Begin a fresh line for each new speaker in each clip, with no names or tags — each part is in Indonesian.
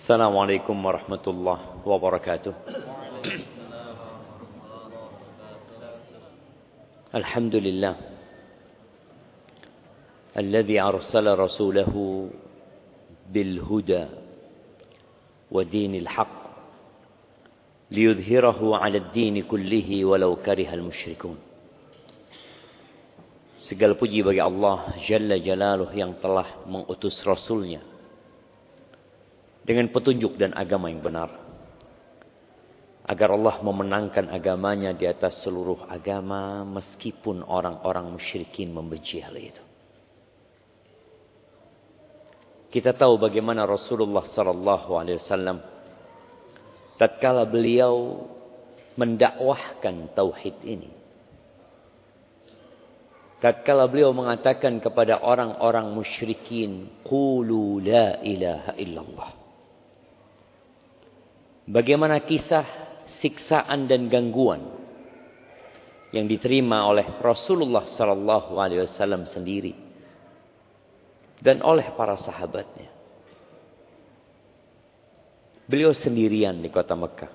Assalamualaikum warahmatullahi wabarakatuh. Alhamdulillah alladzi arsala rasulahu bil huda wa dinil haqq liyudhhirahu 'ala ad-din kullihi walau karihal musyrikun. Segala puji bagi Allah Jalla Jalaluh yang telah mengutus Rasulnya dengan petunjuk dan agama yang benar, agar Allah memenangkan agamanya di atas seluruh agama, meskipun orang-orang musyrikin membenci hal itu. Kita tahu bagaimana Rasulullah SAW tatkala beliau mendakwahkan tauhid ini, tatkala beliau mengatakan kepada orang-orang musyrikin, qulu la ilaha illallah. Bagaimana kisah siksaan dan gangguan yang diterima oleh Rasulullah SAW sendiri dan oleh para sahabatnya. Beliau sendirian di kota Mekah.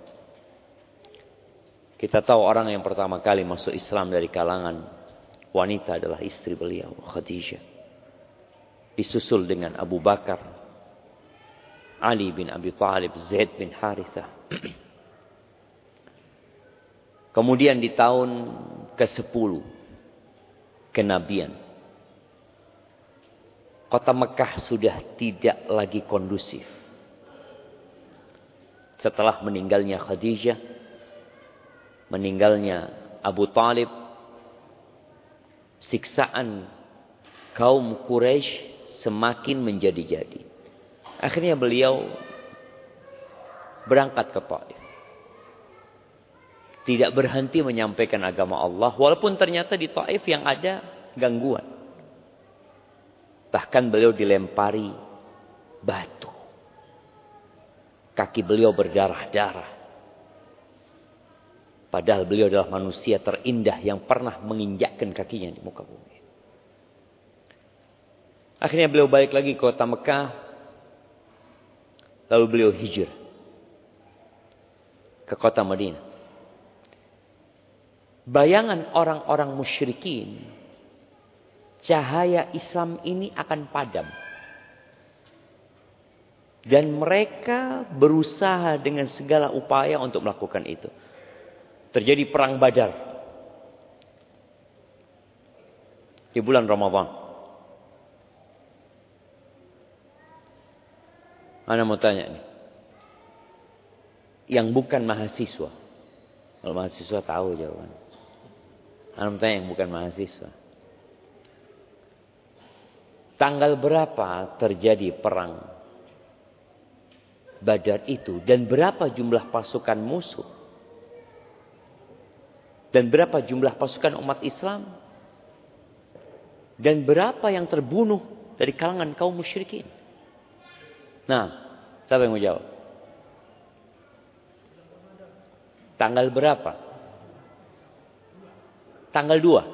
Kita tahu orang yang pertama kali masuk Islam dari kalangan wanita adalah istri beliau, Khadijah. Disusul dengan Abu Bakar, Ali bin Abi Thalib, Zaid bin Harithah. Kemudian di tahun ke-10 kenabian, kota Mekah sudah tidak lagi kondusif. Setelah meninggalnya Khadijah, meninggalnya Abu Thalib, siksaan kaum Quraisy semakin menjadi-jadi. Akhirnya beliau berangkat ke Taif. Tidak berhenti menyampaikan agama Allah, walaupun ternyata di Taif yang ada gangguan. Bahkan beliau dilempari batu. Kaki beliau berdarah-darah. Padahal beliau adalah manusia terindah yang pernah menginjakkan kakinya di muka bumi. Akhirnya beliau balik lagi ke kota Mekah. Lalu beliau hijrah ke kota Madinah. Bayangan orang-orang musyrikin, cahaya Islam ini akan padam. Dan mereka berusaha dengan segala upaya untuk melakukan itu. Terjadi perang Badar di bulan Ramadan. Ana mau tanya nih, yang bukan mahasiswa, kalau mahasiswa tahu jawabannya. Ana mau tanya yang bukan mahasiswa, tanggal berapa terjadi perang Badar itu, dan berapa jumlah pasukan musuh, dan berapa jumlah pasukan umat Islam, dan berapa yang terbunuh dari kalangan kaum musyrikin? Nah, siapa yang mau jawab? Tanggal berapa? Tanggal 2.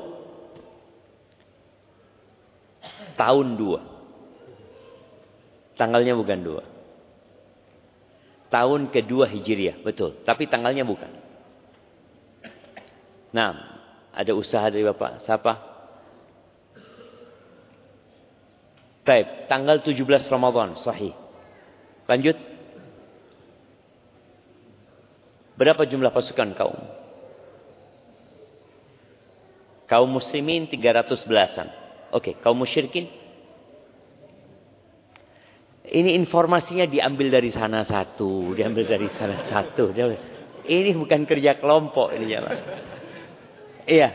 Tahun 2. Tanggalnya bukan 2. Tahun kedua Hijriah, betul. Tapi tanggalnya bukan. Nah, ada usaha dari Bapak. Siapa? Taib, tanggal 17 Ramadan, sahih. Lanjut. Berapa jumlah pasukan kaum? Kaum muslimin 300 belasan. Oke, kaum musyrikin? Ini informasinya diambil dari sana satu, diambil dari sana satu. Ini bukan kerja kelompok ini ya, Pak. Iya.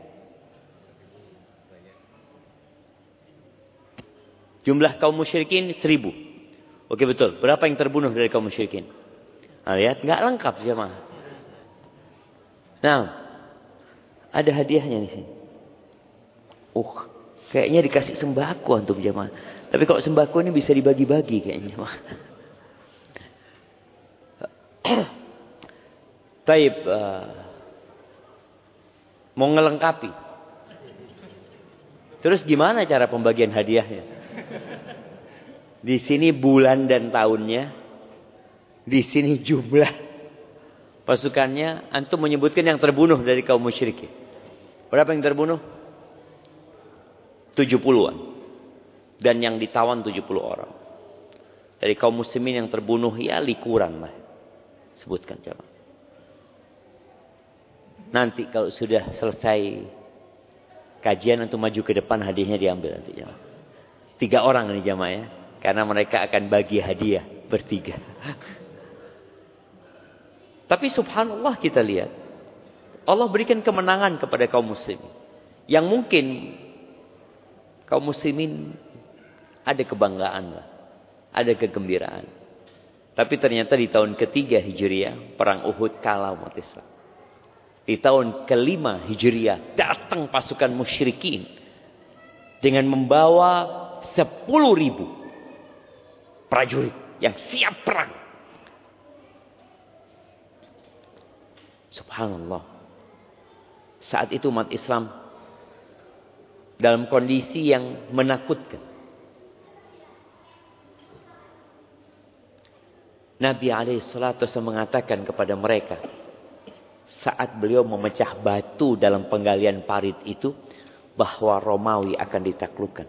Jumlah kaum musyrikin 1000. Oke, betul. Berapa yang terbunuh dari kaum musyrikin? Nah, lihat, nggak lengkap jemaah. Nah, ada hadiahnya di sini. Kayaknya dikasih sembako untuk jemaah. Tapi kalau sembako ini bisa dibagi-bagi kayaknya. Taib, mau ngelengkapi. Terus gimana cara pembagian hadiahnya? Di sini bulan dan tahunnya, Di sini jumlah pasukannya, antum menyebutkan yang terbunuh dari kaum musyrikin. Berapa yang terbunuh? 70-an. Dan yang ditawan 70 orang. Dari kaum muslimin yang terbunuh, ya likuran lah. Sebutkan jamaah. Nanti kalau sudah selesai kajian, antum maju ke depan, hadiahnya diambil nanti jamaah. 3 orang ini jamaah ya. Karena mereka akan bagi hadiah bertiga. Tapi subhanallah kita lihat. Allah berikan kemenangan kepada kaum muslimin. Yang mungkin kaum muslimin ada kebanggaan lah. Ada kegembiraan. Tapi ternyata di tahun ketiga Hijriah, perang Uhud kalah umat Islam. Di tahun kelima Hijriah, datang pasukan musyrikin. Dengan membawa 10.000 prajurit yang siap perang. Subhanallah. Saat itu umat Islam dalam kondisi yang menakutkan. Nabi alaihissalatu mengatakan kepada mereka saat beliau memecah batu dalam penggalian parit itu, bahwa Romawi akan ditaklukkan,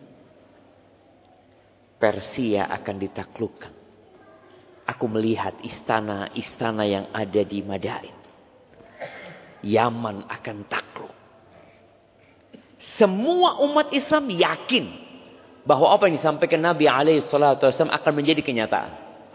Persia akan ditaklukkan. Aku melihat istana-istana yang ada di Madain. Yaman akan takluk. Semua umat Islam yakin bahwa apa yang disampaikan Nabi alaihissalatu akan menjadi kenyataan.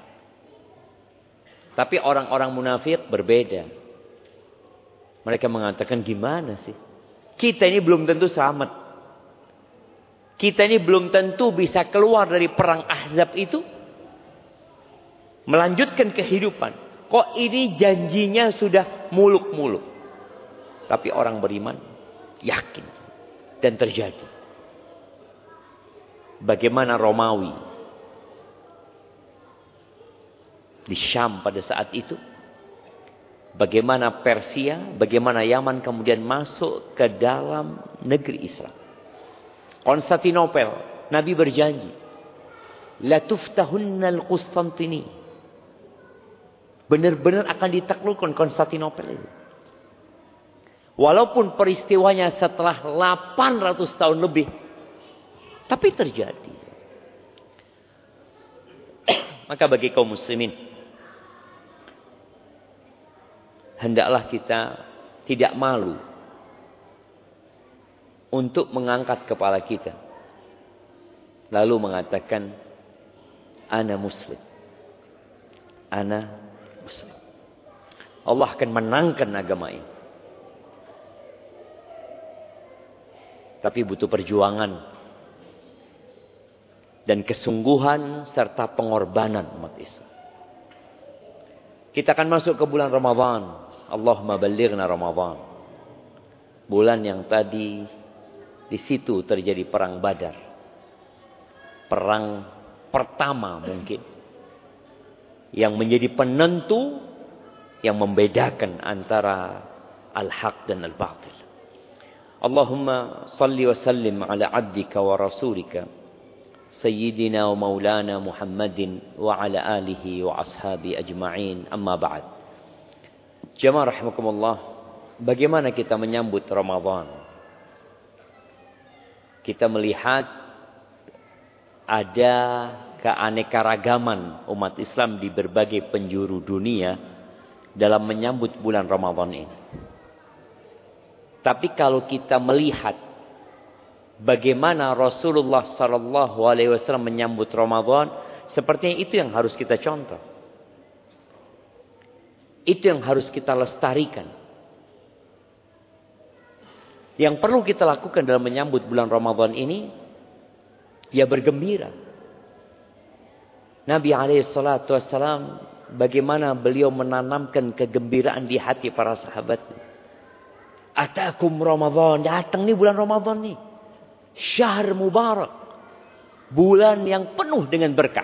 Tapi orang-orang munafik berbeda. Mereka mengatakan, gimana sih? Kita ini belum tentu selamat. Kita ini belum tentu bisa keluar dari perang Ahzab itu. Melanjutkan kehidupan. Kok ini janjinya sudah muluk-muluk. Tapi orang beriman yakin. Dan terjadi. Bagaimana Romawi di Syam pada saat itu. Bagaimana Persia, bagaimana Yaman kemudian masuk ke dalam negeri Islam. Konstantinopel, Nabi berjanji, la tuftahunnal Qustantini. Benar-benar akan ditaklukkan Konstantinopel itu. Walaupun peristiwanya setelah 800 tahun lebih, tapi terjadi. Maka bagi kaum muslimin, hendaklah kita tidak malu untuk mengangkat kepala kita. Lalu mengatakan, ana muslim. Ana muslim. Allah akan menangkan agama ini. Tapi butuh perjuangan. Dan kesungguhan serta pengorbanan umat Islam. Kita akan masuk ke bulan Ramadan. Allahumma ballighna Ramadan. Bulan yang tadi di situ terjadi perang Badar. Perang pertama mungkin. Yang menjadi penentu yang membedakan antara al-haq dan al-batil. Allahumma salli wa sallim ala abdika wa rasulika Sayyidina wa maulana Muhammadin wa ala alihi wa ashabi ajma'in, amma ba'd. Jamaah rahimakumullah, bagaimana kita menyambut Ramadan? Kita melihat ada keanekaragaman umat Islam di berbagai penjuru dunia dalam menyambut bulan Ramadan ini. Tapi kalau kita melihat bagaimana Rasulullah sallallahu alaihi wasallam menyambut Ramadan, sepertinya itu yang harus kita contoh. Itu yang harus kita lestarikan. Yang perlu kita lakukan dalam menyambut bulan Ramadan ini, ya bergembira. Nabi alaihi salatu wasallam, bagaimana beliau menanamkan kegembiraan di hati para sahabat. Atakum Ramadan, datang nih bulan Ramadan nih. Syahr mubarak. Bulan yang penuh dengan berkah.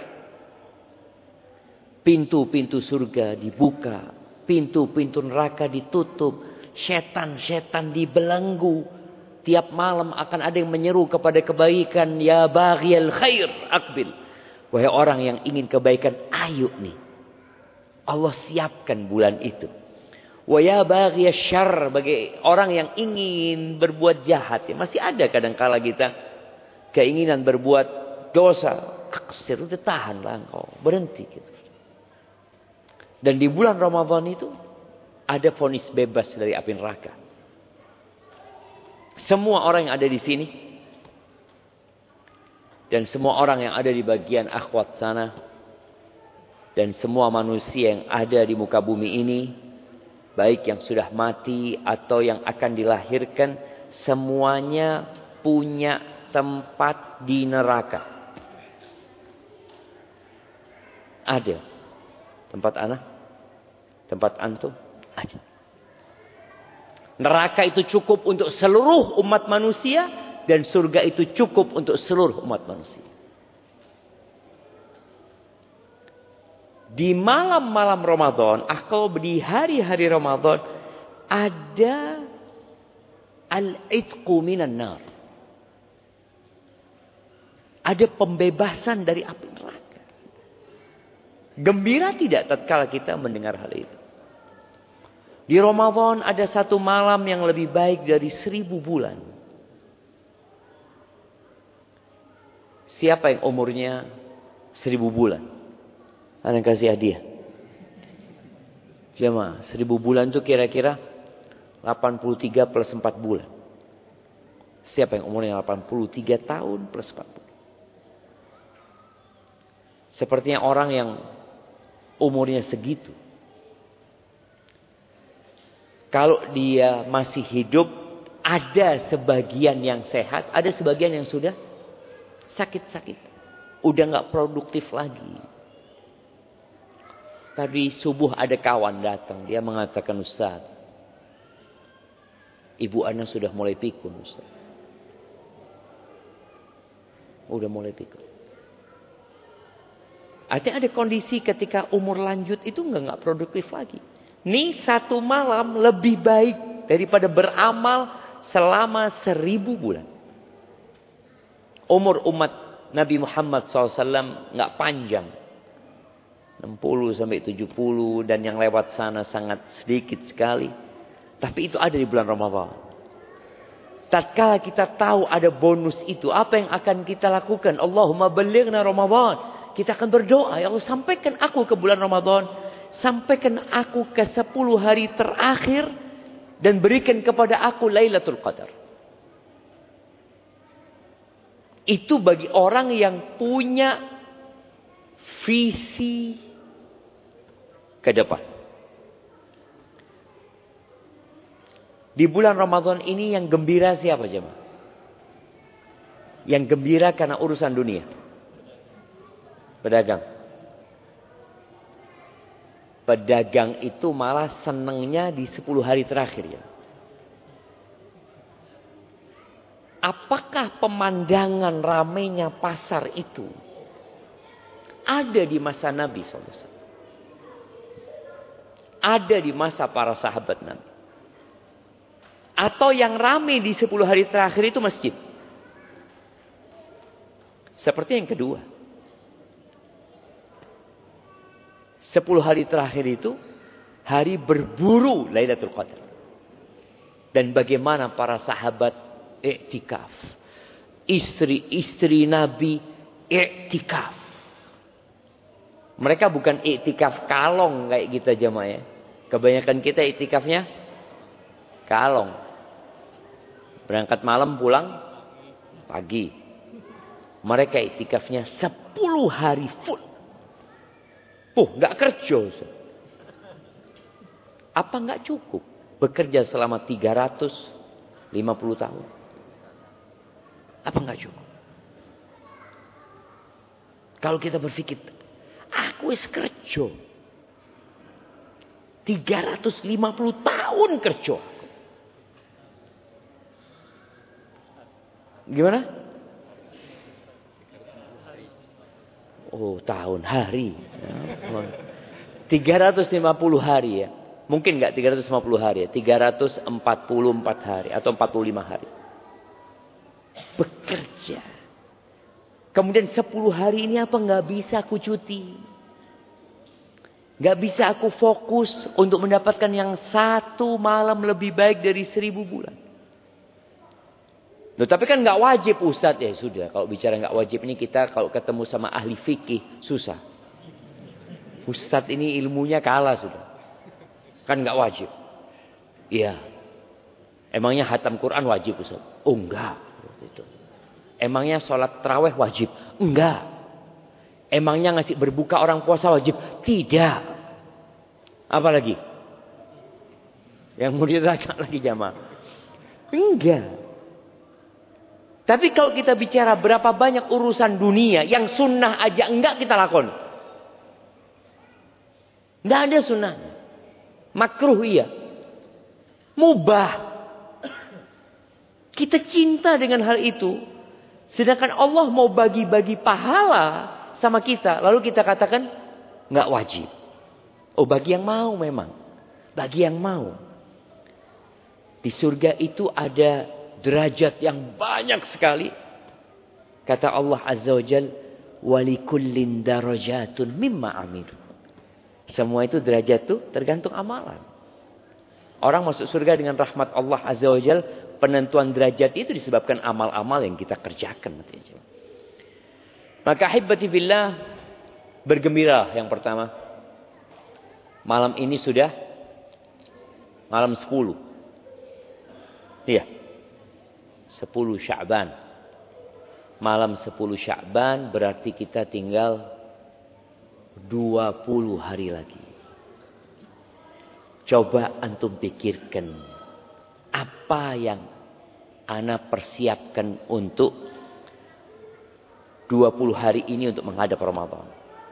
Pintu-pintu surga dibuka. Pintu-pintu neraka ditutup. Setan-setan dibelenggu. Tiap malam akan ada yang menyeru kepada kebaikan. Ya baghiyal khair, akbil. Wahai orang yang ingin kebaikan, ayo nih. Allah siapkan bulan itu. Wa ya baghiyasyarr, syarr, bagi orang yang ingin berbuat jahat. Ya, masih ada kadang-kala kita keinginan berbuat dosa. Aksir, udah tahanlah engkau. Berhenti gitu. Dan di bulan Ramadan itu ada vonis bebas dari api neraka. Semua orang yang ada di sini dan semua orang yang ada di bagian akhwat sana dan semua manusia yang ada di muka bumi ini, baik yang sudah mati atau yang akan dilahirkan, semuanya punya tempat di neraka. Ada tempat anak, tempat antum, ada. Neraka itu cukup untuk seluruh umat manusia dan surga itu cukup untuk seluruh umat manusia. Di malam-malam Ramadan, atau di hari-hari Ramadan, ada al-itqu minan nar. Ada pembebasan dari api neraka. Gembira tidak tatkala kita mendengar hal itu? Di Ramadan ada satu malam yang lebih baik dari 1000 bulan. Siapa yang umurnya 1000 bulan? Anda kasih hadiah. Jemaah, 1000 bulan itu kira-kira 83 plus 4 bulan. Siapa yang umurnya 83 tahun plus 4 bulan? Sepertinya orang yang umurnya segitu, kalau dia masih hidup, ada sebagian yang sehat, ada sebagian yang sudah sakit-sakit. Udah gak produktif lagi. Tadi subuh ada kawan datang, dia mengatakan, Ustaz, ibu ana sudah mulai pikun, Ustaz. Udah mulai pikun. Artinya ada kondisi ketika umur lanjut itu gak produktif lagi. Ini satu malam lebih baik daripada beramal selama 1000 bulan. Umur umat Nabi Muhammad SAW gak panjang. 60 sampai 70 dan yang lewat sana sangat sedikit sekali. Tapi itu ada di bulan Ramadan. Tatkala kita tahu ada bonus itu, apa yang akan kita lakukan? Allahumma ballighna Ramadan. Kita akan berdoa, ya Allah sampaikan aku ke bulan Ramadan. Sampaikan aku ke 10 hari terakhir dan berikan kepada aku Lailatul Qadar. Itu bagi orang yang punya visi ke depan. Di bulan Ramadan ini yang gembira siapa jemaah? Yang gembira karena urusan dunia. Pedagang. Pedagang itu malah senangnya di 10 hari terakhir ya. Apakah pemandangan ramainya pasar itu ada di masa Nabi SAW? Ada di masa para sahabat Nabi? Atau yang ramai di 10 hari terakhir itu masjid? Seperti yang kedua. 10 hari terakhir itu hari berburu Lailatul Qadar. Dan bagaimana para sahabat iktikaf. Istri-istri Nabi iktikaf. Mereka bukan iktikaf kalong kayak kita jemaah ya. Kebanyakan kita iktikafnya kalong. Berangkat malam pulang pagi. Mereka iktikafnya 10 hari full. Gak kerja. Apa gak cukup bekerja selama 350 tahun? Apa gak cukup? Kalau kita berpikir, aku wis kerja 350 tahun kerja. Gimana? Oh, tahun, hari. 350 hari ya. Mungkin enggak 350 hari ya. 344 hari atau 45 hari. Bekerja. Kemudian 10 hari ini apa enggak bisa aku cuti? Gak bisa aku fokus untuk mendapatkan yang 1 malam lebih baik dari 1000 bulan. Loh, tapi kan gak wajib Ustadz. Ya sudah, kalau bicara gak wajib ini kita kalau ketemu sama ahli fikih susah. Ustadz ini ilmunya kalah sudah. Kan gak wajib. Iya. Emangnya hatam Quran wajib Ustadz? Oh enggak. Emangnya sholat tarawih wajib? Enggak. Emangnya ngasih berbuka orang puasa wajib? Tidak. Apa lagi? Yang mau ditanya lagi jamaah? Enggak. Tapi kalau kita bicara berapa banyak urusan dunia yang sunnah aja enggak kita lakon. Enggak ada sunnahnya. Makruh iya. Mubah. Kita cinta dengan hal itu. Sedangkan Allah mau bagi-bagi pahala sama kita. Lalu kita katakan nggak wajib. Oh, bagi yang mau memang. Bagi yang mau. Di surga itu ada derajat yang banyak sekali. Kata Allah Azza wa Jal, walikullin darajatun mimma amilu. Semua itu derajat itu tergantung amalan. Orang masuk surga dengan rahmat Allah Azza wa Jal, penentuan derajat itu disebabkan amal-amal yang kita kerjakan. Maka hibbati fillah, bergembira yang pertama. Malam ini sudah malam 10. Iya. 10 Sya'ban. Malam 10 Sya'ban berarti kita tinggal 20 hari lagi. Coba antum pikirkan apa yang ana persiapkan untuk 20 hari ini untuk menghadap Ramadan.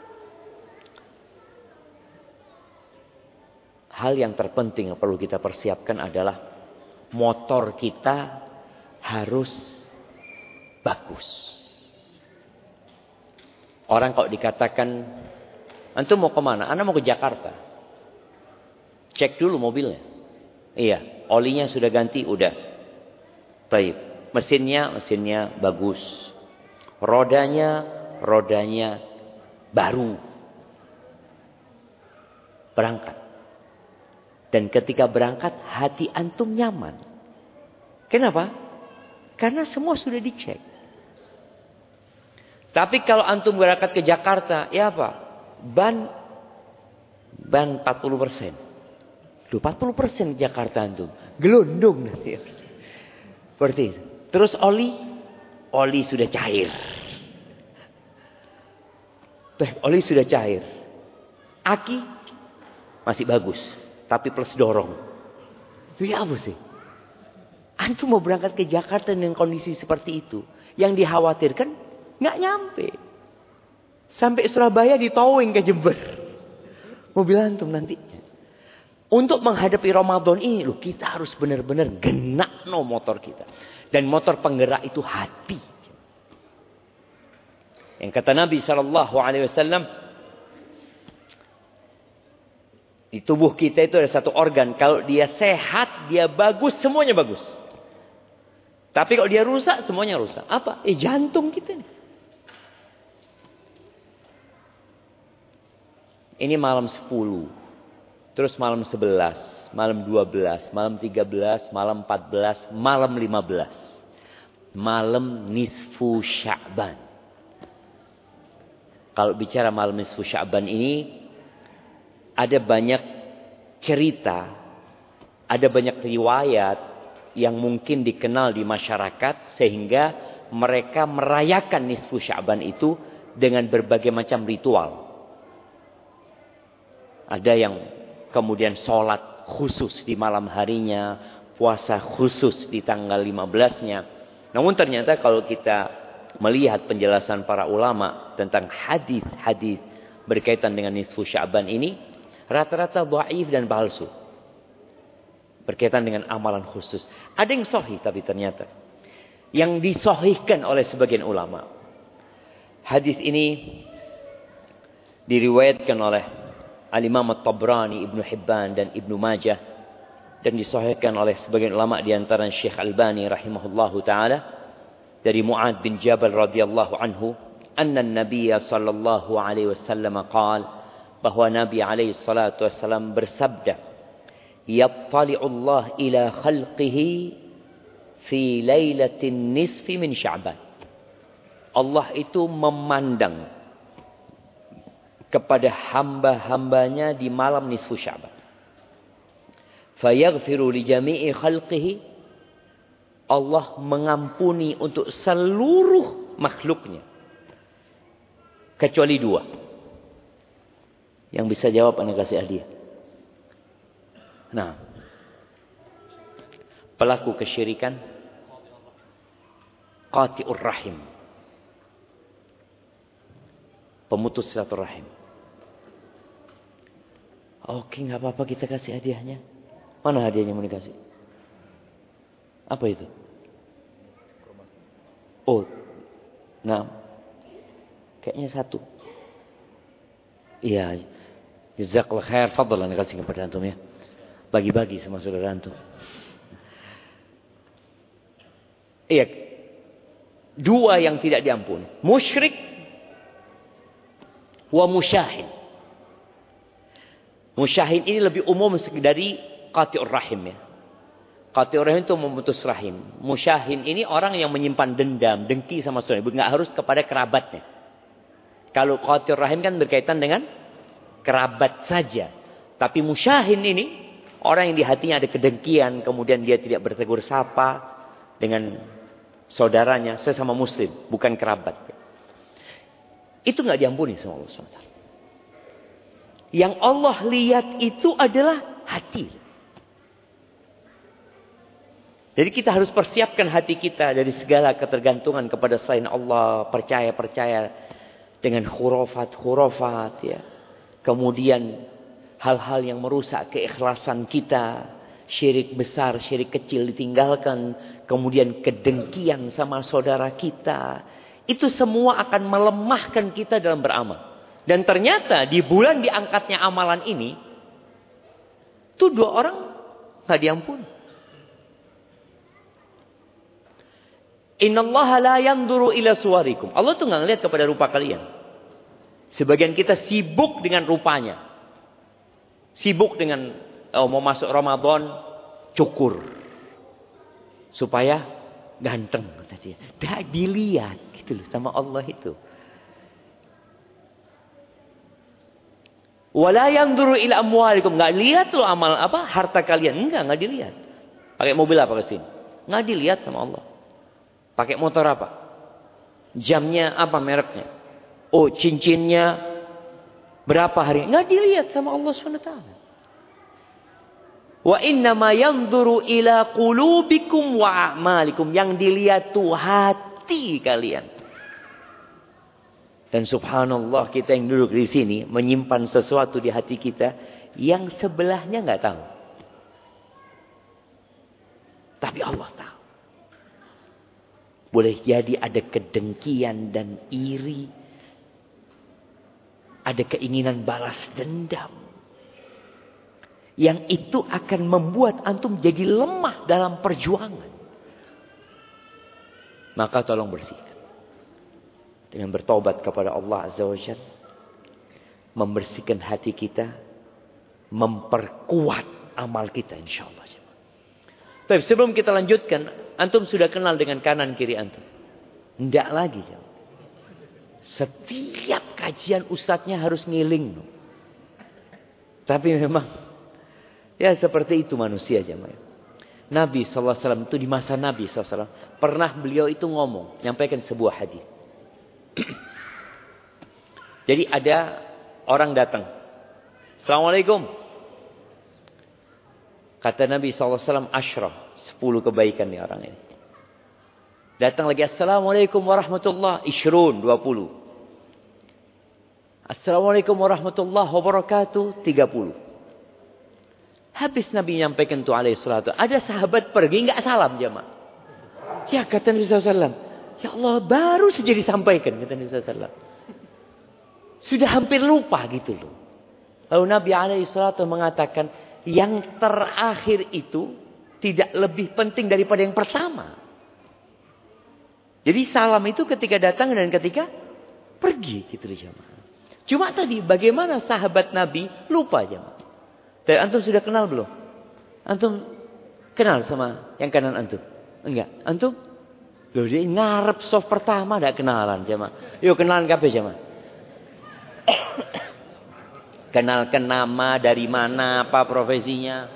Hal yang terpenting yang perlu kita persiapkan adalah motor kita harus bagus. Orang kalau dikatakan, antum mau kemana? Ana mau ke Jakarta. Cek dulu mobilnya. Iya, olinya sudah ganti, udah. Baik, mesinnya bagus. Rodanya baru. Berangkat. Dan ketika berangkat hati antum nyaman. Kenapa? Karena semua sudah dicek. Tapi kalau antum berangkat ke Jakarta, ya apa? Ban 40%. Duh, 40% Jakarta antum. Gelondong nanti. Seperti itu. Terus oli sudah cair. Oli sudah cair. Aki masih bagus. Tapi plus dorong. Itu ya apa sih? Antum mau berangkat ke Jakarta dengan kondisi seperti itu. Yang dikhawatirkan nggak nyampe. Sampai Surabaya ditowing ke Jember. Mobil antum nantinya. Untuk menghadapi Ramadan ini loh, kita harus benar-benar genak motor kita. Dan motor penggerak itu hati. Yang kata Nabi SAW, di tubuh kita itu ada satu organ. Kalau dia sehat, dia bagus, semuanya bagus. Tapi kalau dia rusak, semuanya rusak. Apa? Jantung kita nih. Ini malam 10. Terus malam 11. Malam 12. Malam 13. Malam 14. Malam 15. Malam nisfu Sya'ban. Kalau bicara malam nisfu Sya'ban ini, ada banyak cerita, ada banyak riwayat yang mungkin dikenal di masyarakat sehingga mereka merayakan nisfu Sya'ban itu dengan berbagai macam ritual. Ada yang kemudian sholat khusus di malam harinya, puasa khusus di tanggal 15-nya. Namun ternyata kalau kita melihat penjelasan para ulama tentang hadis-hadis berkaitan dengan nisfu Sya'ban ini, rata-rata dhaif dan palsu. Berkaitan dengan amalan khusus. Ada yang sahih tapi ternyata. Yang disahihkan oleh sebagian ulama. Hadis ini diriwayatkan oleh Al-Imam At-Tabrani, Ibnu Hibban dan Ibnu Majah. Dan disahihkan oleh sebagian ulama di antara Syekh Albani rahimahullahu ta'ala. Dari Mu'ad bin Jabal radhiyallahu anhu. Anna an-Nabiy sallallahu alaihi wasallam qala bahwa Nabi alaihi salatu wasallam bersabda, "Yattali'u Allah ila khalqihi fi lailatin nisfi min Sya'ban." Allah itu memandang kepada hamba-hambanya di malam nisfu Sya'ban. Fayaghfiru li jami'i khalqihi. Allah mengampuni untuk seluruh makhluknya. Kecuali 2. Yang bisa jawab anda kasih hadiah. Nah. Pelaku kesyirikan. Qati'ur rahim. Pemutus silaturahim. Oke, nggak apa-apa kita kasih hadiahnya. Mana hadiahnya mau dikasih? Apa itu? Oh, nah, kayaknya 1. Iya, jazakallah khair. Fadlan kasih kepada antum ya. Bagi-bagi sama saudara antum. Iya, 2 yang tidak diampuni. Musyrik wa musyahin. Musyahin ini lebih umum dari qati'ur rahim ya. Qati'ur rahim itu memutus rahim. Musyahin ini orang yang menyimpan dendam, dengki sama saudara. Nggak harus kepada kerabatnya. Kalau qati'ur rahim kan berkaitan dengan kerabat saja. Tapi musyahin ini orang yang di hatinya ada kedengkian, kemudian dia tidak bertegur sapa dengan saudaranya, sesama muslim, bukan kerabat. Itu nggak diampuni sama Allah SWT. Yang Allah lihat itu adalah hati. Jadi kita harus persiapkan hati kita dari segala ketergantungan kepada selain Allah. Percaya dengan khurafat ya. Kemudian hal-hal yang merusak keikhlasan kita. Syirik besar, syirik kecil ditinggalkan. Kemudian kedengkian sama saudara kita. Itu semua akan melemahkan kita dalam beramal. Dan ternyata di bulan diangkatnya amalan ini. Tuh 2 orang gak diampuni. Innallaha la yanzuru ila suwarikum. Allah tuh enggak ngelihat kepada rupa kalian. Sebagian kita sibuk dengan rupanya. Sibuk dengan mau masuk Ramadan cukur. Supaya ganteng kata dia. Dah dilihat gitu loh sama Allah itu. Wala yanzuru ila amwalikum. Enggak lihat loh amal apa harta kalian. Enggak dilihat. Pakai mobil apa ke sini? Enggak dilihat sama Allah. Pakai motor apa? Jamnya apa mereknya? Oh, cincinnya berapa hari? Enggak dilihat sama Allah SWT. Wa innama yanzuru ila qulubikum wa a'malikum. Yang dilihat tuh hati kalian. Dan subhanallah kita yang duduk di sini menyimpan sesuatu di hati kita yang sebelahnya enggak tahu. Tapi Allah tahu. Boleh jadi ada kedengkian dan iri. Ada keinginan balas dendam. Yang itu akan membuat antum jadi lemah dalam perjuangan. Maka tolong bersihkan. Dengan bertobat kepada Allah Azza wa Jalla. Membersihkan hati kita. Memperkuat amal kita insyaAllah. Tapi sebelum kita lanjutkan, antum sudah kenal dengan kanan kiri antum? Tidak lagi. Setiap kajian ustadznya harus ngiling. Tapi memang, ya seperti itu manusia jemaah. Nabi SAW itu di masa Nabi SAW, pernah beliau itu ngomong, nyampaikan sebuah hadis. Jadi ada orang datang. Assalamualaikum. Kata Nabi SAW, asyrah. 10 kebaikan nih orang ini. Datang lagi. Assalamualaikum warahmatullahi wabarakatuh. 20. Assalamualaikum warahmatullahi wabarakatuh. 30. Habis Nabi nyampaikan itu alaihi salatu. Ada sahabat pergi enggak salam jemaah. Ya kata Nabi SAW. Ya Allah baru saja disampaikan. Kata Nabi SAW. Sudah hampir lupa gitu loh. Lalu Nabi alaihi salatu mengatakan. Yang terakhir itu tidak lebih penting daripada yang pertama. Jadi salam itu ketika datang dan ketika pergi gitu loh jemaah. Cuma tadi bagaimana sahabat Nabi lupa jemaah. Dan antum sudah kenal belum? Antum kenal sama yang kanan antum? Enggak. Antum? Loh, dia ngarep soft pertama enggak kenalan jemaah. Yuk kenalan kabeh jemaah. Kenalkan nama, dari mana, apa profesinya.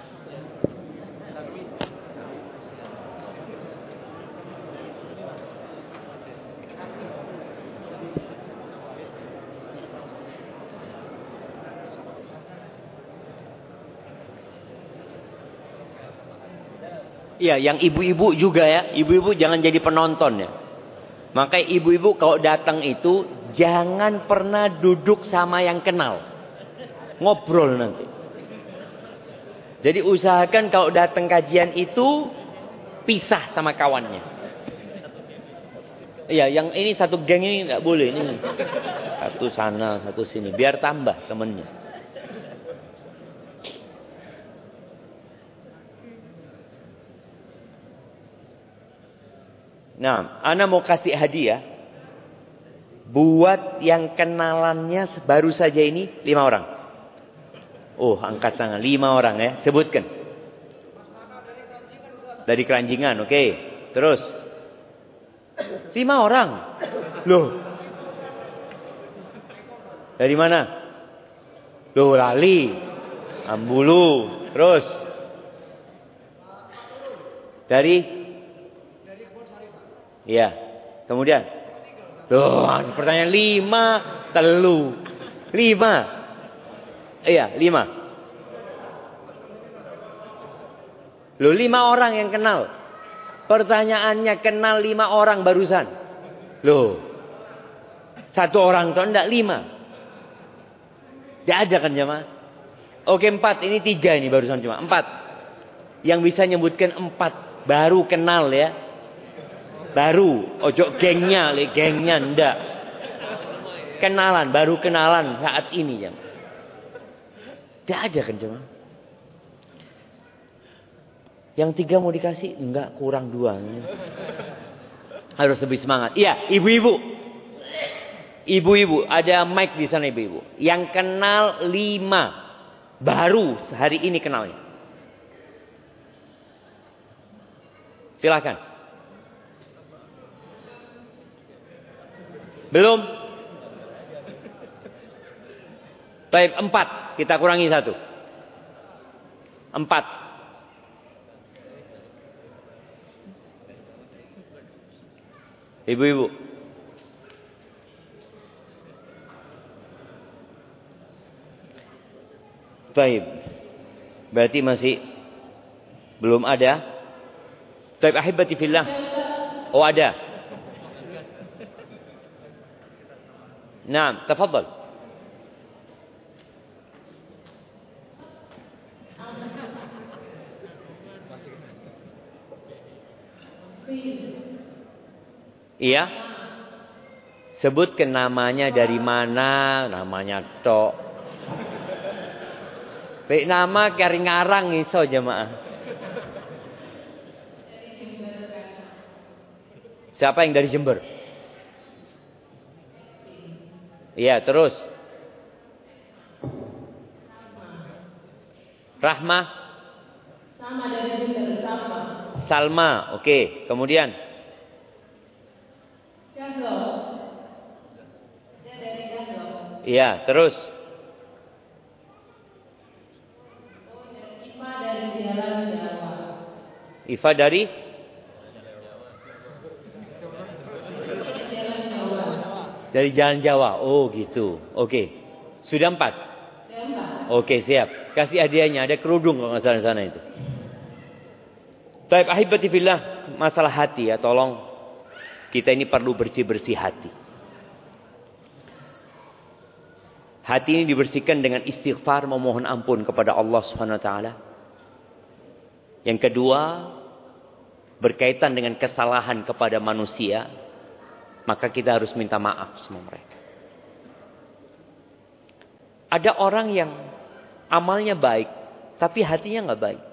Iya, yang ibu-ibu juga ya. Ibu-ibu jangan jadi penonton ya. Makanya ibu-ibu kalau datang itu jangan pernah duduk sama yang kenal. Ngobrol nanti. Jadi usahakan kalau datang kajian itu pisah sama kawannya. Iya, yang ini satu geng ini enggak boleh ini. Satu sana, satu sini biar tambah temennya. Nah, ana mau kasih hadiah buat yang kenalannya baru saja ini 5 orang. Oh, angkat tangan 5 orang ya, sebutkan. Dari Keranjingan, oke. Terus 5 orang. Loh. Dari mana? Loh, Lali. Ambulu. Terus dari iya. Kemudian. Loh, pertanyaan 5. Telu. 5. Iya, 5. Loh, 5 orang yang kenal. Pertanyaannya kenal 5 orang barusan. Loh. 1 orang tuh enggak 5. Tidak ada kan jemaah? Oke 4. Ini 3 ini barusan cuma. 4. Yang bisa nyebutkan 4. Baru kenal ya. Baru, ojo gengnya ndak. Kenalan, baru kenalan saat ini jam. Tidak ada kan jemaah? Yang 3 mau dikasih? Enggak, kurang 2. Harus lebih semangat. Iya, ibu-ibu. Ibu-ibu, ada mic di sana ibu-ibu. Yang kenal 5. Baru hari ini kenalnya. Silakan. Belum? Baik, 4. Kita kurangi 1. 4. Ibu-ibu. Baik. Berarti masih belum ada. Baik, ahibati fillah. Oh, ada. Naam, tafadhal. Iya. Sebutkan namanya dari mana, namanya tok. Baik nama kari ngarang iso jemaah. Siapa yang dari Jember? Iya, terus. Rahmah.
Sama dari Jember, Salma.
Salma, oke. Kemudian.
Dahlo. Dia dari Dahlo.
Iya, terus.
Oh, Iva dari Jalan Jawa.
Iva dari? Dari Jalan Jawa. Oh gitu. Oke. Sudah 4? Oke, siap. Kasih hadiahnya. Ada kerudung kalau nggak salah sana itu. Baik, ahibati fillah. Masalah hati ya. Tolong. Kita ini perlu bersih-bersih hati. Hati ini dibersihkan dengan istighfar. Memohon ampun kepada Allah SWT. Yang kedua. Berkaitan dengan kesalahan kepada manusia. Maka kita harus minta maaf sama mereka. Ada orang yang amalnya baik, tapi hatinya nggak baik.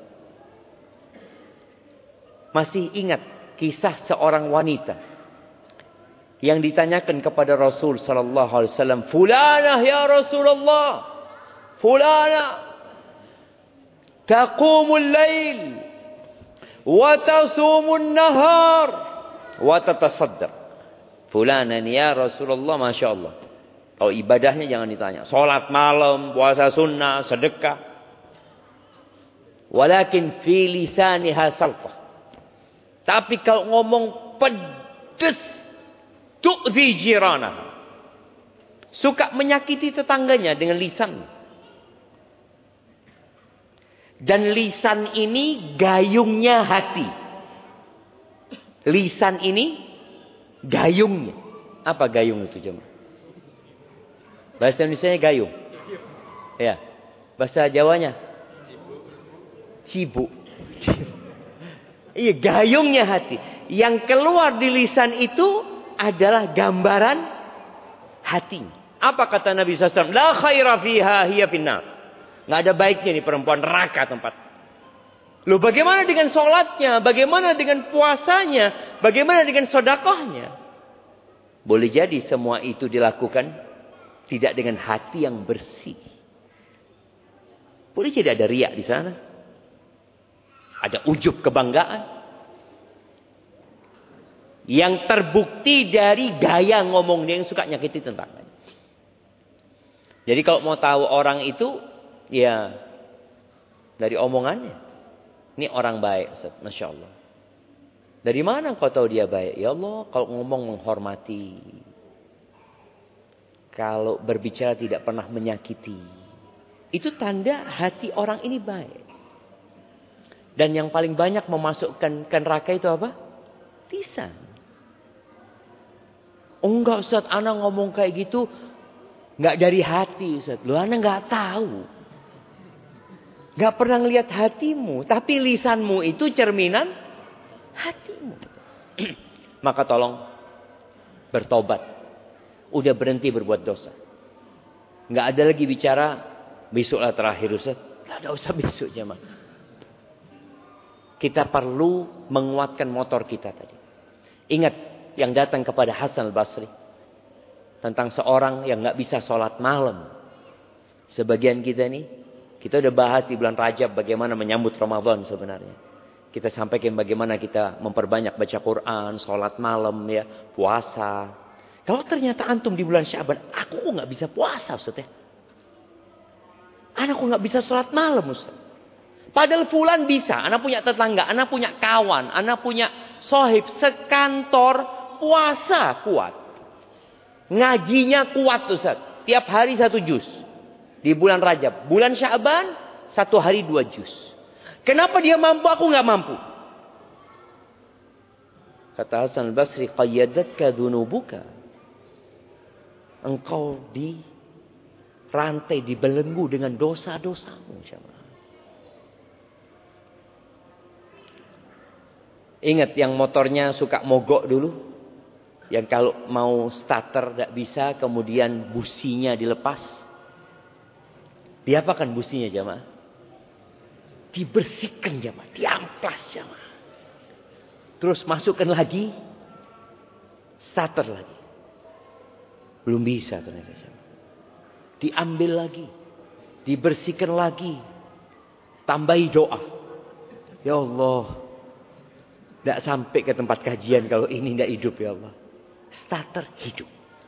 Masih ingat kisah seorang wanita yang ditanyakan kepada Rasul sallallahu alaihi wasallam, "Fulanah ya Rasulullah, fulanah taqumul lail wa tasumun nahar wa tatasaddaq." Fulanah ya Rasulullah, Masya Allah. Kalau ibadahnya jangan ditanya. Salat malam, puasa sunnah, sedekah. Walakin fi lisaniha saltah. Tapi kalau ngomong pedes, tu'zi jiranah. Suka menyakiti tetangganya dengan lisan. Dan lisan ini gayungnya hati. Lisan ini gayungnya. Apa gayung itu jemaah? Bahasa Indonesianya gayung. Ya. Bahasa Jawanya cibuk. Iya, gayungnya hati. Yang keluar di lisan itu adalah gambaran hati. Apa kata Nabi SAW? La khaira fiha hiya finnar. Nggak ada baiknya nih perempuan, neraka tempat. Loh, bagaimana dengan sholatnya? Bagaimana dengan puasanya? Bagaimana dengan sedekahnya? Boleh jadi semua itu dilakukan tidak dengan hati yang bersih. Boleh jadi ada riak di sana. Ada ujub kebanggaan. Yang terbukti dari gaya ngomong dia yang suka nyakiti tetangganya. Jadi kalau mau tahu orang itu, ya dari omongannya. Ini orang baik, Ustaz. Masya Allah. Dari mana kau tahu dia baik? Ya Allah, kalau ngomong menghormati. Kalau berbicara tidak pernah menyakiti. Itu tanda hati orang ini baik. Dan yang paling banyak memasukkan ke neraka itu apa? Lisan. Enggak Ustaz, ana ngomong kayak gitu enggak dari hati Ustaz. Lu ana enggak tahu. Enggak pernah ngelihat hatimu, tapi lisanmu itu cerminan hatimu. Maka tolong bertobat. Udah berhenti berbuat dosa. Enggak ada lagi bicara besoklah terakhir Ustaz. Enggak ada usah besok jemaah. Kita perlu menguatkan motor kita tadi. Ingat yang datang kepada Hasan al-Basri. Tentang seorang yang enggak bisa sholat malam. Sebagian kita nih. Kita udah bahas di bulan Rajab bagaimana menyambut Ramadan sebenarnya. Kita sampaikan bagaimana kita memperbanyak baca Quran, sholat malam, ya, puasa. Kalau ternyata antum di bulan Syaban, aku kok nggak bisa puasa Ustaz ya? Anak kok nggak bisa sholat malam Ustaz? Padahal fulan bisa, anak punya tetangga, anak punya kawan, anak punya sohib, sekantor, puasa kuat. Ngajinya kuat Ustaz. Tiap hari 1 juz. Di bulan Rajab. Bulan Syaban, 1 hari 2 juz. Kenapa dia mampu, aku nggak mampu? Kata Hasan al-Basri, qayyadatka dhunubuka. Engkau di rantai, dibelenggu dengan dosa-dosamu. Ingat yang motornya suka mogok dulu. Yang kalau mau starter tidak bisa, kemudian businya dilepas. Diapakan businya jamaah? Dibersihkan jamaah, diamplas jamaah. Terus masukkan lagi, starter lagi. Belum bisa ternyata. Diambil lagi. Dibersihkan lagi. Tambahi doa. Ya Allah. Tidak sampai ke tempat kajian kalau ini tidak hidup ya Allah. Starter hidup.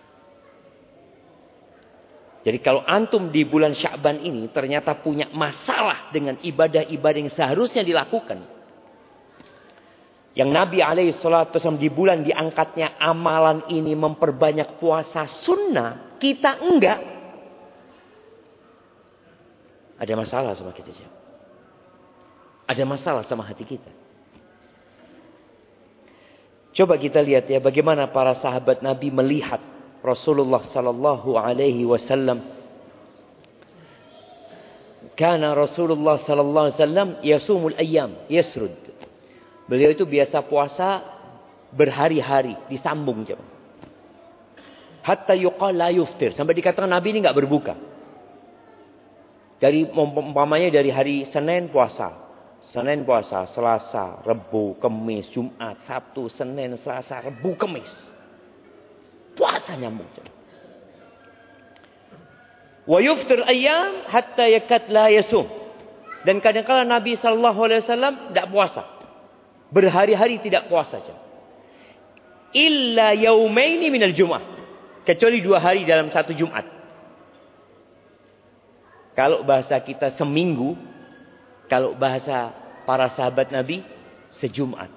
Jadi kalau antum di bulan Sya'ban ini ternyata punya masalah dengan ibadah-ibadah yang seharusnya dilakukan. Yang Nabi SAW di bulan diangkatnya amalan ini memperbanyak puasa sunnah. Kita enggak. Ada masalah sama kita. Ada masalah sama hati kita. Coba kita lihat ya bagaimana para sahabat Nabi melihat Rasulullah sallallahu alaihi wasallam. Kana Rasulullah sallallahu alaihi wasallam yasumul ayyam, yasrud. Beliau itu biasa puasa berhari-hari, disambung jemaah. Hatta yuqal la yuftir, sampai dikatakan Nabi ini enggak berbuka. Dari umpamanya dari hari Senin puasa. Senin puasa, Selasa, Rabu, Kamis, Jumat, Sabtu, Senin, Selasa, Rabu, Kamis. Puasa nyambung. Wa yuftir ayyam hatta yakat la yasum. Dan kadang-kadang Nabi SAW tidak puasa. Berhari-hari tidak puasa. Illa yaumaini minal Jum'ah. Kecuali 2 hari dalam 1 Jumat. Kalau bahasa kita seminggu. Kalau bahasa para sahabat Nabi sejumat.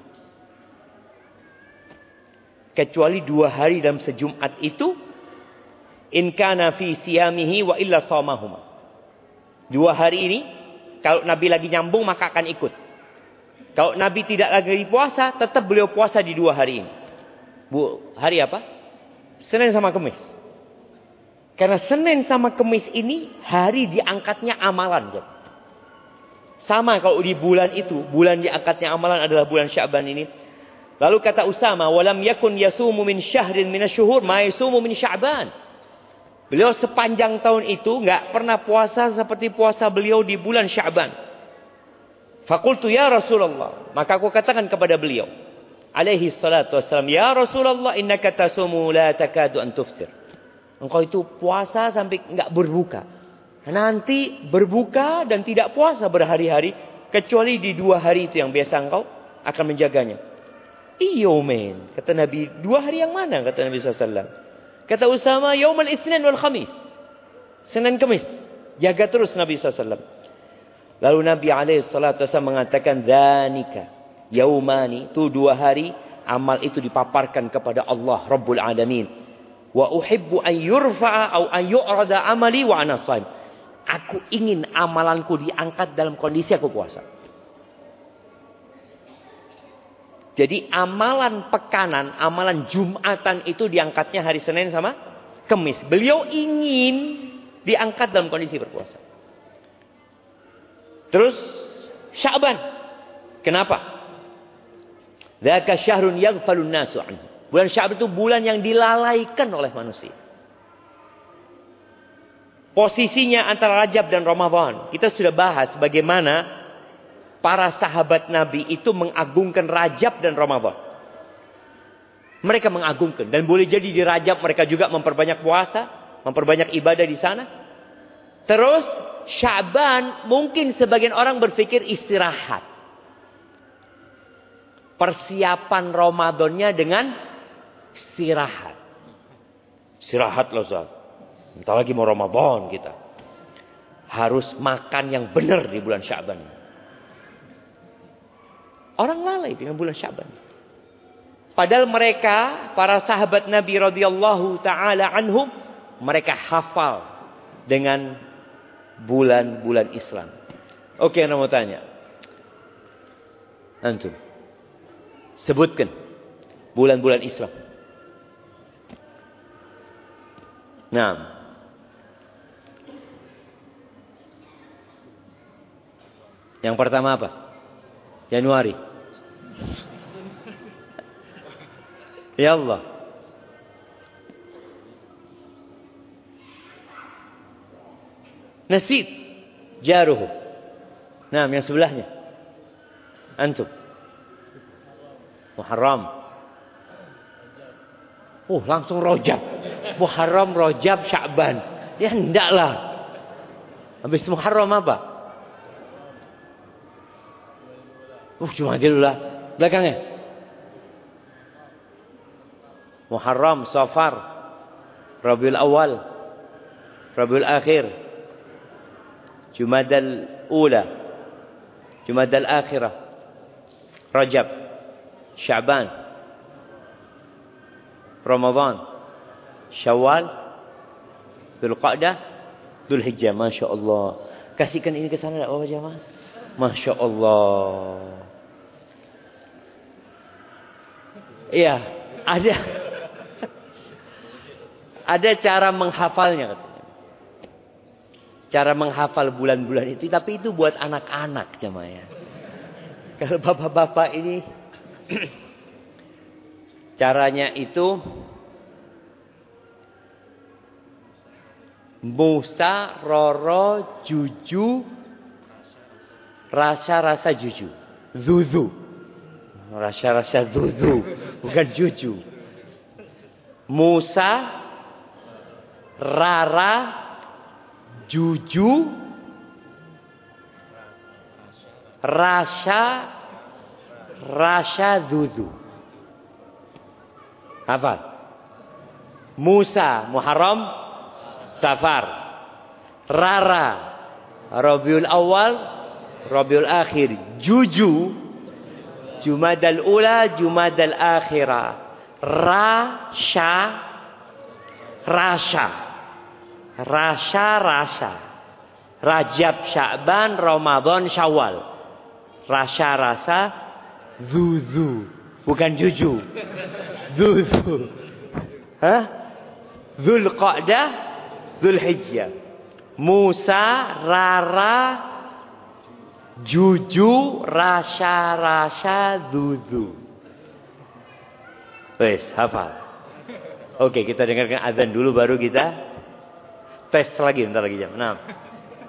Kecuali 2 hari dalam sejumat itu. In kana fi siyamihi wa illa sawmahuma. 2 hari ini. Kalau Nabi lagi nyambung maka akan ikut. Kalau Nabi tidak lagi puasa. Tetap beliau puasa di 2 hari ini. Hari apa? Senin sama Kamis. Karena Senin sama Kamis ini hari diangkatnya amalan. Sama kalau di bulan itu. Bulan diangkatnya amalan adalah bulan Sya'ban ini. Lalu kata Usama. Walam yakun yasumu min syahrin minasyuhur ma yasumu min Sya'ban. Beliau sepanjang tahun itu nggak pernah puasa seperti puasa beliau di bulan Sya'ban. Fakultu ya Rasulullah. Maka aku katakan kepada beliau. Alaihi salatu wassalam. Ya Rasulullah innaka tasumu la takadu an tuftir. Engkau itu puasa sampai enggak berbuka. Nanti berbuka dan tidak puasa berhari-hari. Kecuali di 2 hari itu yang biasa engkau akan menjaganya. Iyo men. Kata Nabi. 2 hari yang mana? Kata Nabi SAW. Kata Usama. Yaumal Itsnin wal Khamis. Senin Kamis. Jaga terus Nabi SAW. Lalu Nabi SAW mengatakan. Dhanika. Yaumani. Itu 2 hari. Amal itu dipaparkan kepada Allah Rabbul Alamin. Wa uhibbu an yurfa'a au an yu'rada amali wa ana shaim. Aku ingin amalanku diangkat dalam kondisi aku puasa. Jadi amalan pekanan, amalan Jumatan itu diangkatnya hari Senin sama Kamis. Beliau ingin diangkat dalam kondisi berpuasa. Terus Sya'ban. Kenapa? Dzaka syahrun yaghfalun nasu anhu. Bulan Sya'ban itu bulan yang dilalaikan oleh manusia. Posisinya antara Rajab dan Ramadan. Kita sudah bahas bagaimana para sahabat Nabi itu mengagungkan Rajab dan Ramadan. Mereka mengagungkan. Dan boleh jadi di Rajab mereka juga memperbanyak puasa. Memperbanyak ibadah di sana. Terus Sya'ban mungkin sebagian orang berpikir istirahat. Persiapan Ramadannya dengan istirahat. Istirahat loh Ustaz. Entah lagi mau Ramadan kita. Harus makan yang benar di bulan Sya'ban. Orang lalai dengan bulan Sya'ban. Padahal mereka, para sahabat Nabi radhiyallahu ta'ala anhum. Mereka hafal dengan bulan-bulan Islam. Oke, saya mau tanya. Antum. Sebutkan bulan-bulan Islam. Nah. Yang pertama apa? Januari. Ya Allah. Nasid. Jaruhu. Nah, yang sebelahnya. Antum. Muharram. Langsung Rajab. Muharram, Rajab, Sya'ban. Ya hendaklah. Habis Muharram apa? Cuma dulu lah. Belakangnya. Muharram, Safar, Rabiul Awal, Rabiul Akhir, Jumadal Ula, Jumadal Akhirah, Rajab, Sya'ban, Ramadan, Syawal, Dzulqa'dah, Dzulhijjah. Masya Allah. Kasihkan ini ke sana tak apa jemaah? Masya Allah. Iya, ada cara menghafalnya katanya. Cara menghafal bulan-bulan itu, tapi itu buat anak-anak jemaah ya. Kalau bapak-bapak ini caranya itu Musa, Roro, Juju, rasa-rasa Juju, Zuzu, rasa-rasa Zuzu, bukan Juju. Musa, Rara, Juju, Rasha, Dudu. Hafal. Musa, Muharram, Safar. Rara, Rabiul Awal, Rabiul Akhir. Juju, Jumadal Ula, Jumadal Akhirah. Rasha. Rajab, Sya'ban, Ramadan, Syawal. Rasa, Zuzu. Bukan Juju. Zuzu. Hah? Dzulqa'dah, Dzulhijjah. Musa, Rara, Juju, Rasha, Zuzu. Wes, hafal. Oke, kita dengarkan azan dulu baru kita tes lagi, bentar lagi jam 6.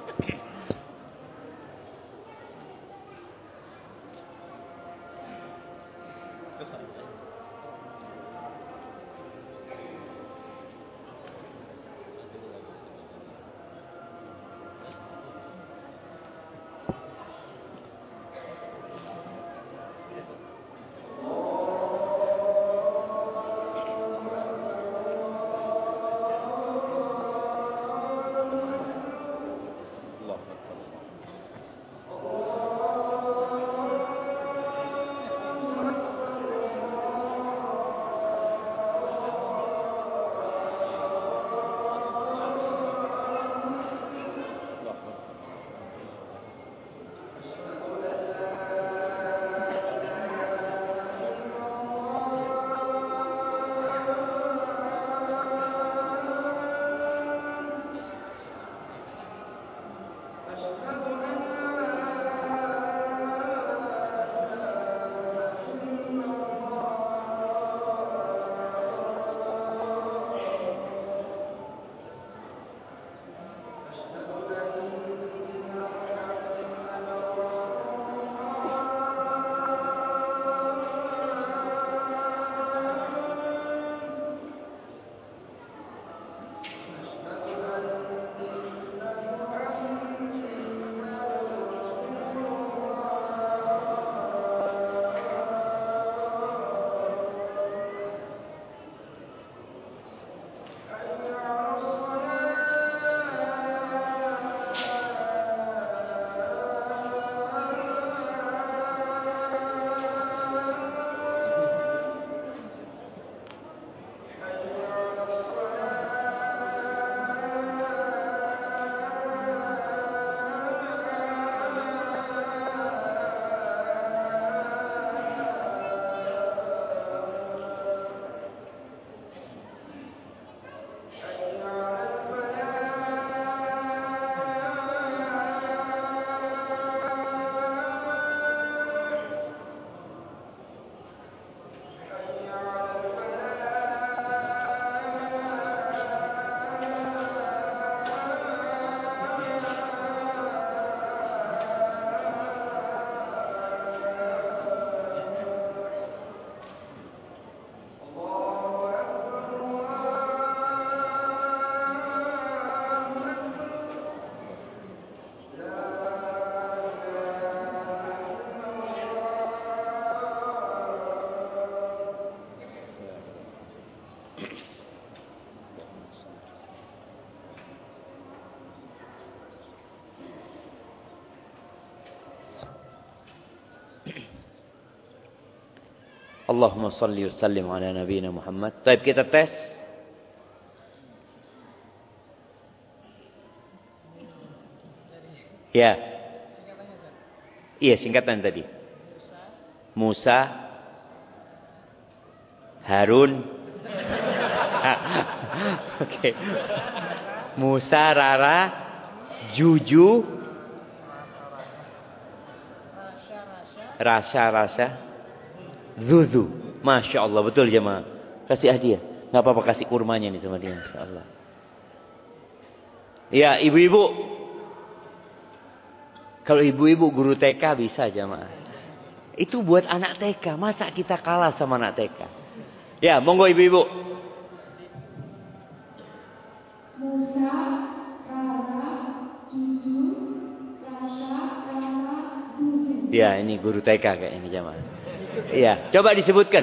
Allahumma salli wa sallim ala nabiyina Muhammad. Baik, kita tes. Ya. Iya, singkatan tadi. Musa, Harun. Oke. Musa, Rara, Juju, Rasha, Zuzu. Masya Allah, betul jemaah. Kasih hadiah. Nggak apa-apa, kasih kurmanya nih sama dia, Masya Allah. Ya, ibu-ibu. Kalau ibu-ibu guru TK bisa jemaah. Itu buat anak TK. Masa kita kalah sama anak TK? Ya, monggo ibu-ibu. Ya, ini guru TK kayaknya jamaah. Iya, coba disebutkan.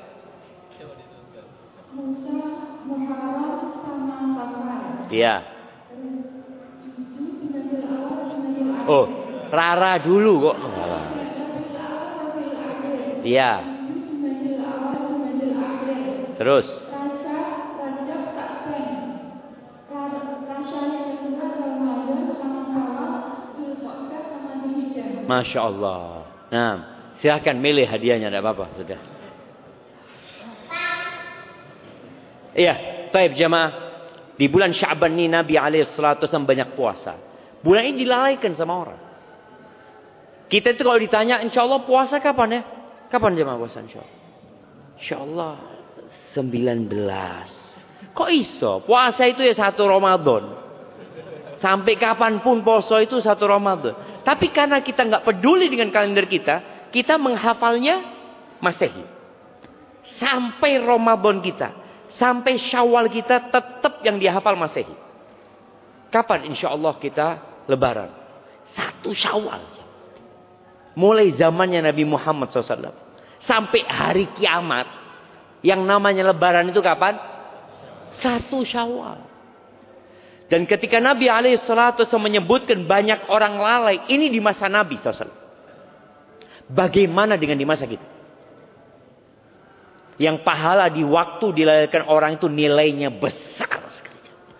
Musa, Muharram sama Safar.
Iya.
Jujur, Jumadil awal, Jumadil akhir.
Oh, Rara dulu kok.
Rabiul awal, Rabiul akhir.
Iya.
Jujur, Jumadil awal, Jumadil akhir.
Terus.
Rasa, Rajab, Sa'ban. Rasa yang kedua Ramadan sama Syawal, Dzulqa'dah sama Dzulhijjah.
Masya Allah. Nah, silakan milih hadiahnya, tidak apa-apa sudah. Iya, taib jamaah. Di bulan Sya'ban ini Nabi SAW banyak puasa. Bulan ini dilalaikan sama orang. Kita itu kalau ditanya, insya Allah puasa kapan ya? Kapan jamaah puasa insya Allah? Insya Allah 19. Kok iso? Puasa itu ya 1 Ramadan. Sampai kapanpun puasa itu 1 Ramadan. Tapi karena kita nggak peduli dengan kalender kita, kita menghafalnya Masehi. Sampai Ramadan kita. Sampai Syawal kita tetap yang dihafal Masehi. Kapan insya Allah kita lebaran? 1 Syawal. Mulai zamannya Nabi Muhammad SAW. Sampai hari kiamat. Yang namanya lebaran itu kapan? 1 Syawal. Dan ketika Nabi SAW menyebutkan banyak orang lalai. Ini di masa Nabi SAW. Bagaimana dengan di masa kita? Yang pahala di waktu dilalaikan orang itu nilainya besar sekali.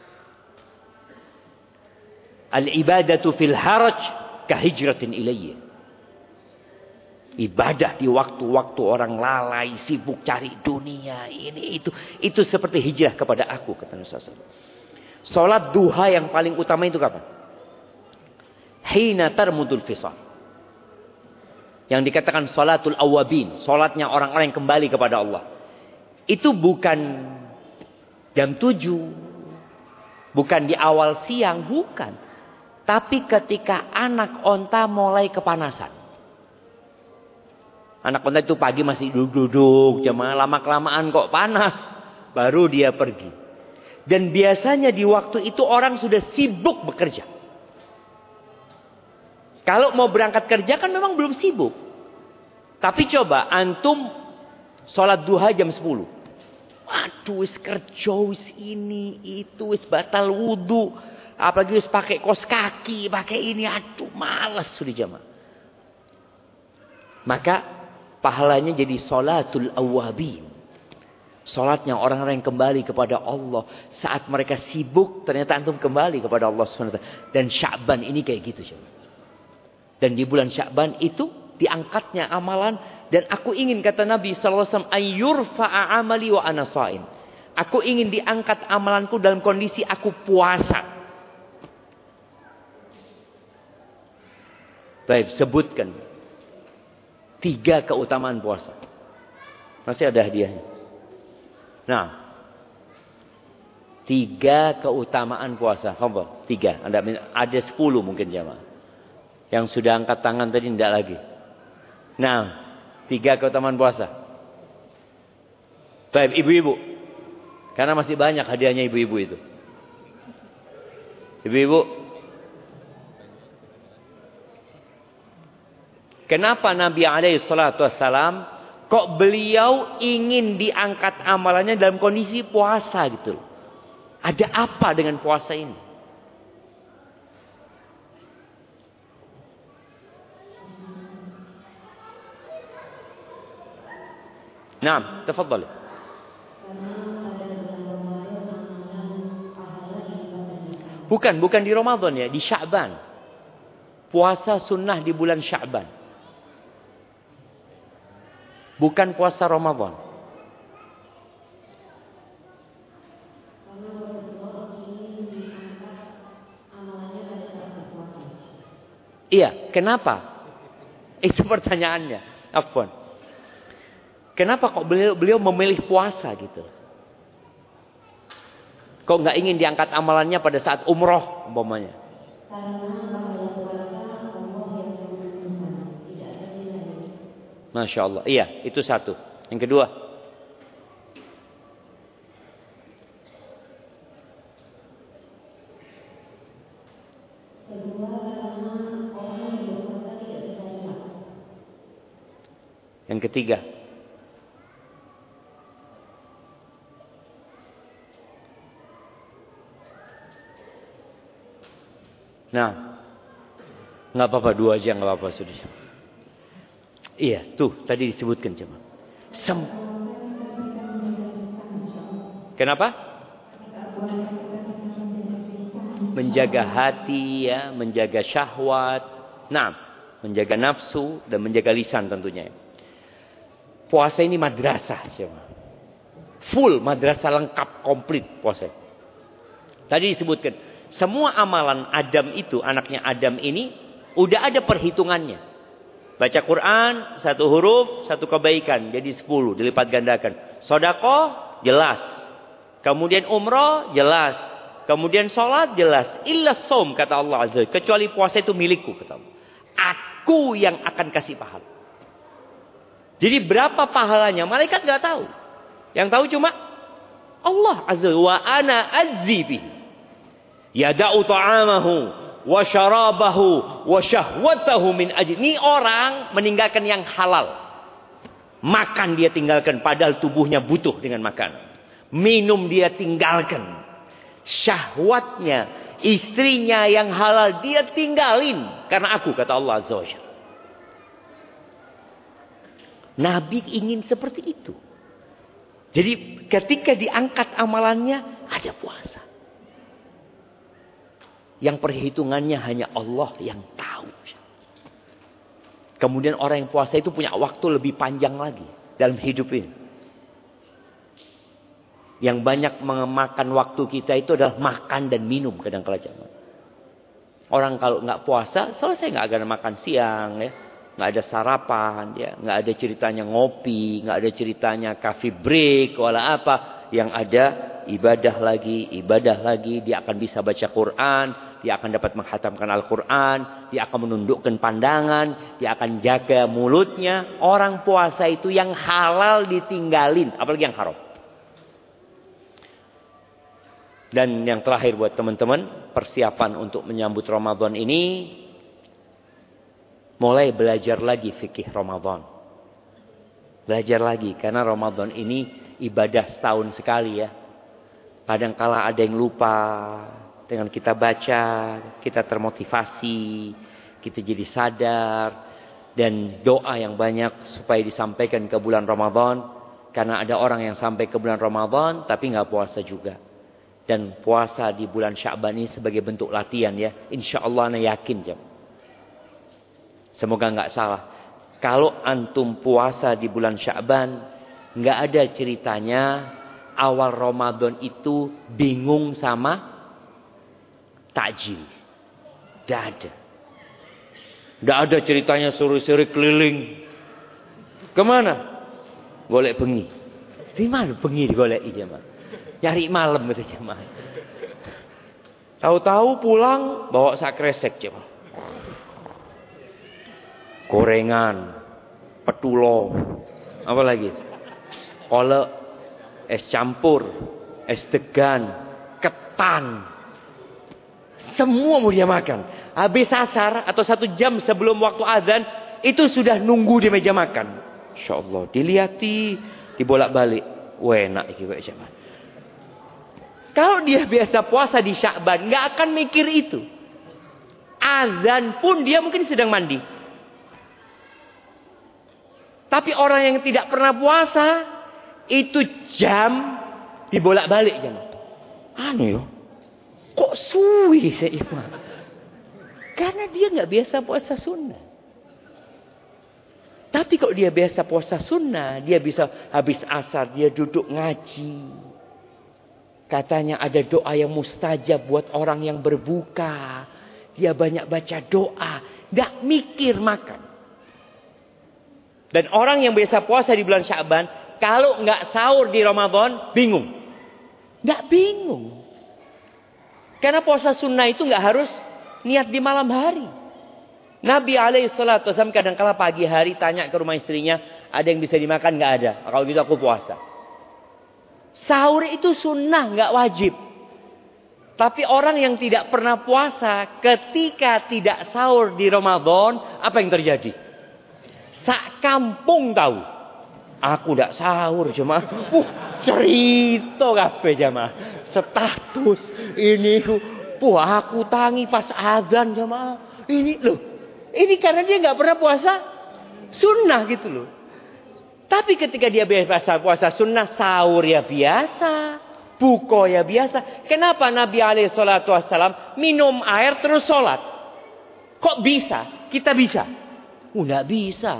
Al-ibadatu fil haraj kahijratin ilayya. Ibadah di waktu-waktu orang lalai, sibuk cari dunia, ini itu seperti hijrah kepada aku, kata Nabi SAW. Salat duha yang paling utama itu kapan? Hina tarmudul fisal. Yang dikatakan salatul awabin, salatnya orang-orang yang kembali kepada Allah. Itu bukan jam 7, bukan di awal siang, bukan. Tapi ketika anak onta mulai kepanasan. Anak onta itu pagi masih duduk-duduk, jemaah lama-kelamaan kok panas, baru dia pergi. Dan biasanya di waktu itu orang sudah sibuk bekerja. Kalau mau berangkat kerja kan memang belum sibuk. Tapi coba antum sholat duha jam 10. Waduh, wis kerja, wis ini, itu, wis batal wudhu. Apalagi wis pakai kos kaki, pakai ini. Aduh, malas sudah jamaah. Maka pahalanya jadi sholatul awabin. Sholatnya orang-orang yang kembali kepada Allah. Saat mereka sibuk, ternyata antum kembali kepada Allah SWT. Dan Sya'ban ini kayak gitu jamaah. Dan di bulan Sya'ban itu diangkatnya amalan. Dan aku ingin, kata Nabi SAW, ayyurfa'a amali wa ana sha'im. Aku ingin diangkat amalanku dalam kondisi aku puasa. Baik, sebutkan 3 keutamaan puasa. Masih ada hadiahnya. Nah, 3 keutamaan puasa. Fadhal, 3. Ada 10 mungkin jamaah. Yang sudah angkat tangan tadi tidak lagi. Nah, 3 keutamaan puasa. Baik, ibu-ibu. Karena masih banyak hadiahnya ibu-ibu itu. Ibu-ibu. Kenapa Nabi SAW kok beliau ingin diangkat amalannya dalam kondisi puasa gitu? Ada apa dengan puasa ini? Naam, tafadhali. Bukan di Ramadan ya, di Sya'ban. Puasa sunnah di bulan Sya'ban. Bukan puasa Ramadan. Iya, kenapa? Itu pertanyaannya. Afwan. Kenapa kok beliau memilih puasa gitu? Kok nggak ingin diangkat amalannya pada saat umroh umpamanya? Masya Allah. Iya, itu satu. Yang kedua. Yang ketiga. Nah, nggak apa-apa, 2 aja nggak apa-apa sudah. Iya, tuh tadi disebutkan coba. Kenapa? Menjaga hati ya, menjaga syahwat, menjaga nafsu dan menjaga lisan tentunya. Puasa ini madrasah coba. Full madrasah lengkap komplit puasa. Tadi disebutkan semua amalan Adam itu, anaknya Adam ini udah ada perhitungannya. Baca Quran, 1 huruf, 1 kebaikan. Jadi 10, dilipat gandakan. Sedekah, jelas. Kemudian umrah, jelas. Kemudian sholat, jelas. Illa shaum, kata Allah Azza. Kecuali puasa itu milikku, kata Allah. Aku yang akan kasih pahala. Jadi berapa pahalanya? Malaikat nggak tahu. Yang tahu cuma Allah Azza wa ana azzi bihi. Yada'u ta'amahu wa syarabahu wa syahwatahu min ajli. Ini orang meninggalkan yang halal. Makan dia tinggalkan padahal tubuhnya butuh dengan makan. Minum dia tinggalkan. Syahwatnya, istrinya yang halal dia tinggalin karena aku, kata Allah Azza wa Jalla. Nabi ingin seperti itu. Jadi ketika diangkat amalannya ada puasa. Yang perhitungannya hanya Allah yang tahu. Kemudian orang yang puasa itu punya waktu lebih panjang lagi dalam hidup ini. Yang banyak memakan waktu kita itu adalah makan dan minum kadang-kala jamaah. Orang kalau nggak puasa selesai, nggak ada makan siang ya, nggak ada sarapan ya, nggak ada ceritanya ngopi, nggak ada ceritanya coffee break wala apa. Yang ada ibadah lagi, dia akan bisa baca Quran, dia akan dapat menghatamkan Al-Quran, dia akan menundukkan pandangan, dia akan jaga mulutnya. Orang puasa itu yang halal ditinggalin, apalagi yang haram. Dan yang terakhir buat teman-teman, persiapan untuk menyambut Ramadan ini, mulai belajar lagi fikih Ramadan. Belajar lagi, karena Ramadan ini ibadah setahun sekali ya. Kadang-kala ada yang lupa, dengan kita baca, kita termotivasi, kita jadi sadar. Dan doa yang banyak supaya disampaikan ke bulan Ramadan. Karena ada orang yang sampai ke bulan Ramadan, tapi nggak puasa juga. Dan puasa di bulan Sya'ban ini sebagai bentuk latihan ya. Insya Allah ana yakin jam. Semoga nggak salah. Kalau antum puasa di bulan Sya'ban, nggak ada ceritanya awal Ramadan itu bingung sama takjil. Nggak ada. Nggak ada ceritanya sore-sore keliling. Kemana? Golek bengi. Di mana bengi digolek jemaah? Cari malam gitu jemaah. Tahu-tahu pulang bawa sak kresek jemaah. Gorengan, petulo, apa lagi? Kolak, es campur, es degan, ketan. Semua mau dia makan. Habis asar atau 1 jam sebelum waktu azan itu sudah nunggu di meja makan. Insyaallah diliati, dibolak-balik. Enak iki kok jemaah. Kalau dia biasa puasa di Sya'ban, nggak akan mikir itu. Azan pun dia mungkin sedang mandi. Tapi orang yang tidak pernah puasa, itu jam dibolak-balik jemaah. Aneh yo. Kok suwi sih Imam? Karena dia nggak biasa puasa sunnah. Tapi kalau dia biasa puasa sunnah, dia bisa habis asar dia duduk ngaji. Katanya ada doa yang mustajab buat orang yang berbuka. Dia banyak baca doa. Nggak mikir makan. Dan orang yang biasa puasa di bulan Sya'ban, kalau nggak sahur di Ramadan, bingung. Nggak bingung. Karena puasa sunnah itu nggak harus niat di malam hari. Nabi SAW kadang-kala pagi hari tanya ke rumah istrinya, ada yang bisa dimakan? Nggak ada. Kalau gitu aku puasa. Sahur itu sunnah, nggak wajib. Tapi orang yang tidak pernah puasa, ketika tidak sahur di Ramadan, apa yang terjadi? Sak kampung tahu. Aku ndak sahur jemaah. Cerita kabeh jemaah. Status ini aku tangi pas azan jemaah. Ini loh. Ini karena dia nggak pernah puasa sunnah gitu loh. Tapi ketika dia biasa puasa sunnah, sahur ya biasa, buka ya biasa. Kenapa Nabi SAW minum air terus sholat? Kok bisa? Kita bisa? Nggak bisa.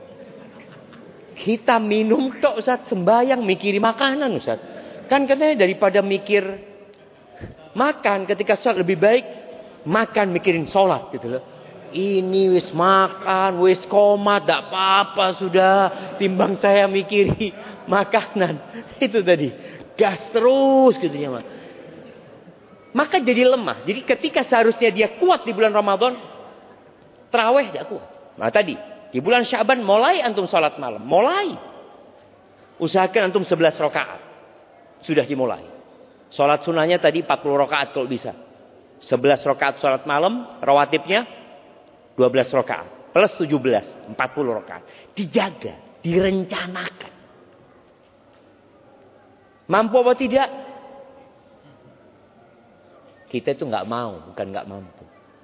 Kita minum tok Ustaz, sembayang mikiri makanan Ustaz. Kan katanya daripada mikir makan ketika sholat lebih baik makan mikirin sholat gitu loh. Ini wis makan, wis komat, tak apa-apa sudah. Timbang saya mikiri makanan. Itu tadi. Gas terus gitu ya. Maka jadi lemah. Jadi ketika seharusnya dia kuat di bulan Ramadan, tarawih tidak kuat. Nah tadi, di bulan Sya'ban mulai antum sholat malam. Mulai. Usahakan antum 11 rakaat. Sudah dimulai. Sholat sunnahnya tadi 40 rakaat kalau bisa. 11 rakaat sholat malam, rawatibnya 12 rakaat. Plus 17, 40 rakaat. Dijaga, direncanakan. Mampu apa tidak? Kita itu nggak mau, bukan nggak mampu.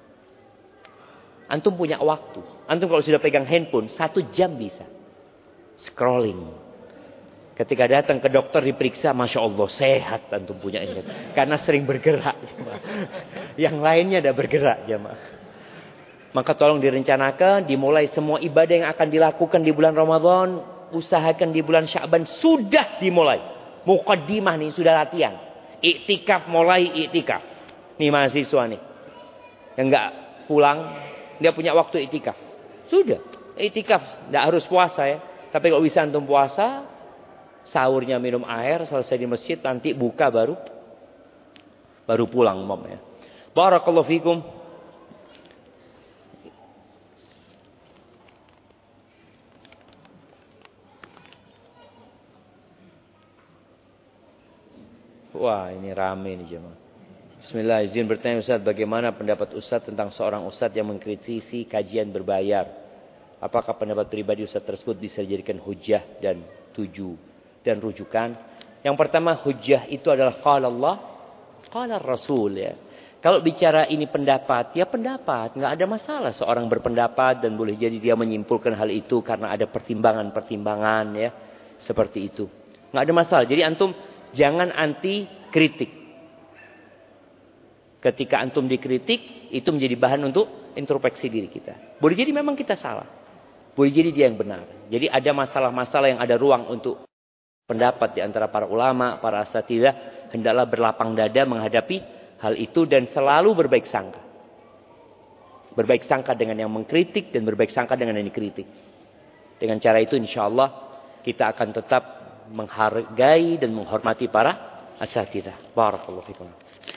Antum punya waktu. Antum kalau sudah pegang handphone, 1 jam bisa. Scrolling. Ketika datang ke dokter diperiksa, Masya Allah sehat antum punya ini. Karena sering bergerak. Yang lainnya ada bergerak jemaah. Maka tolong direncanakan, dimulai semua ibadah yang akan dilakukan di bulan Ramadan. Usahakan di bulan Sya'ban sudah dimulai. Muqaddimah nih, sudah latihan. Iktikaf, mulai iktikaf. Nih mahasiswa nih. Yang enggak pulang, dia punya waktu iktikaf. Sudah, iktikaf. Enggak harus puasa ya. Tapi kalau bisa antum puasa, sahurnya minum air, selesai di masjid, nanti buka baru pulang mom ya. Barakallahu fikum. Wah ini rame nih jemaah. Bismillah, izin bertanya Ustaz, bagaimana pendapat Ustaz tentang seorang Ustaz yang mengkritisi kajian berbayar? Apakah pendapat pribadi Ustaz tersebut bisa dijadikan hujah dan rujukan? Yang pertama, hujah itu adalah qala Allah, qala Rasul ya. Kalau bicara ini pendapat, ya pendapat, nggak ada masalah seorang berpendapat dan boleh jadi dia menyimpulkan hal itu karena ada pertimbangan-pertimbangan ya, seperti itu. Nggak ada masalah. Jadi antum jangan anti kritik. Ketika antum dikritik, itu menjadi bahan untuk introspeksi diri kita. Boleh jadi memang kita salah. Boleh jadi dia yang benar. Jadi ada masalah-masalah yang ada ruang untuk pendapat di antara para ulama, para asatidzah. Hendaklah berlapang dada menghadapi hal itu dan selalu berbaik sangka. Berbaik sangka dengan yang mengkritik dan berbaik sangka dengan yang dikritik. Dengan cara itu insya Allah kita akan tetap menghargai dan menghormati para asatidzah. Barakallahu fikum.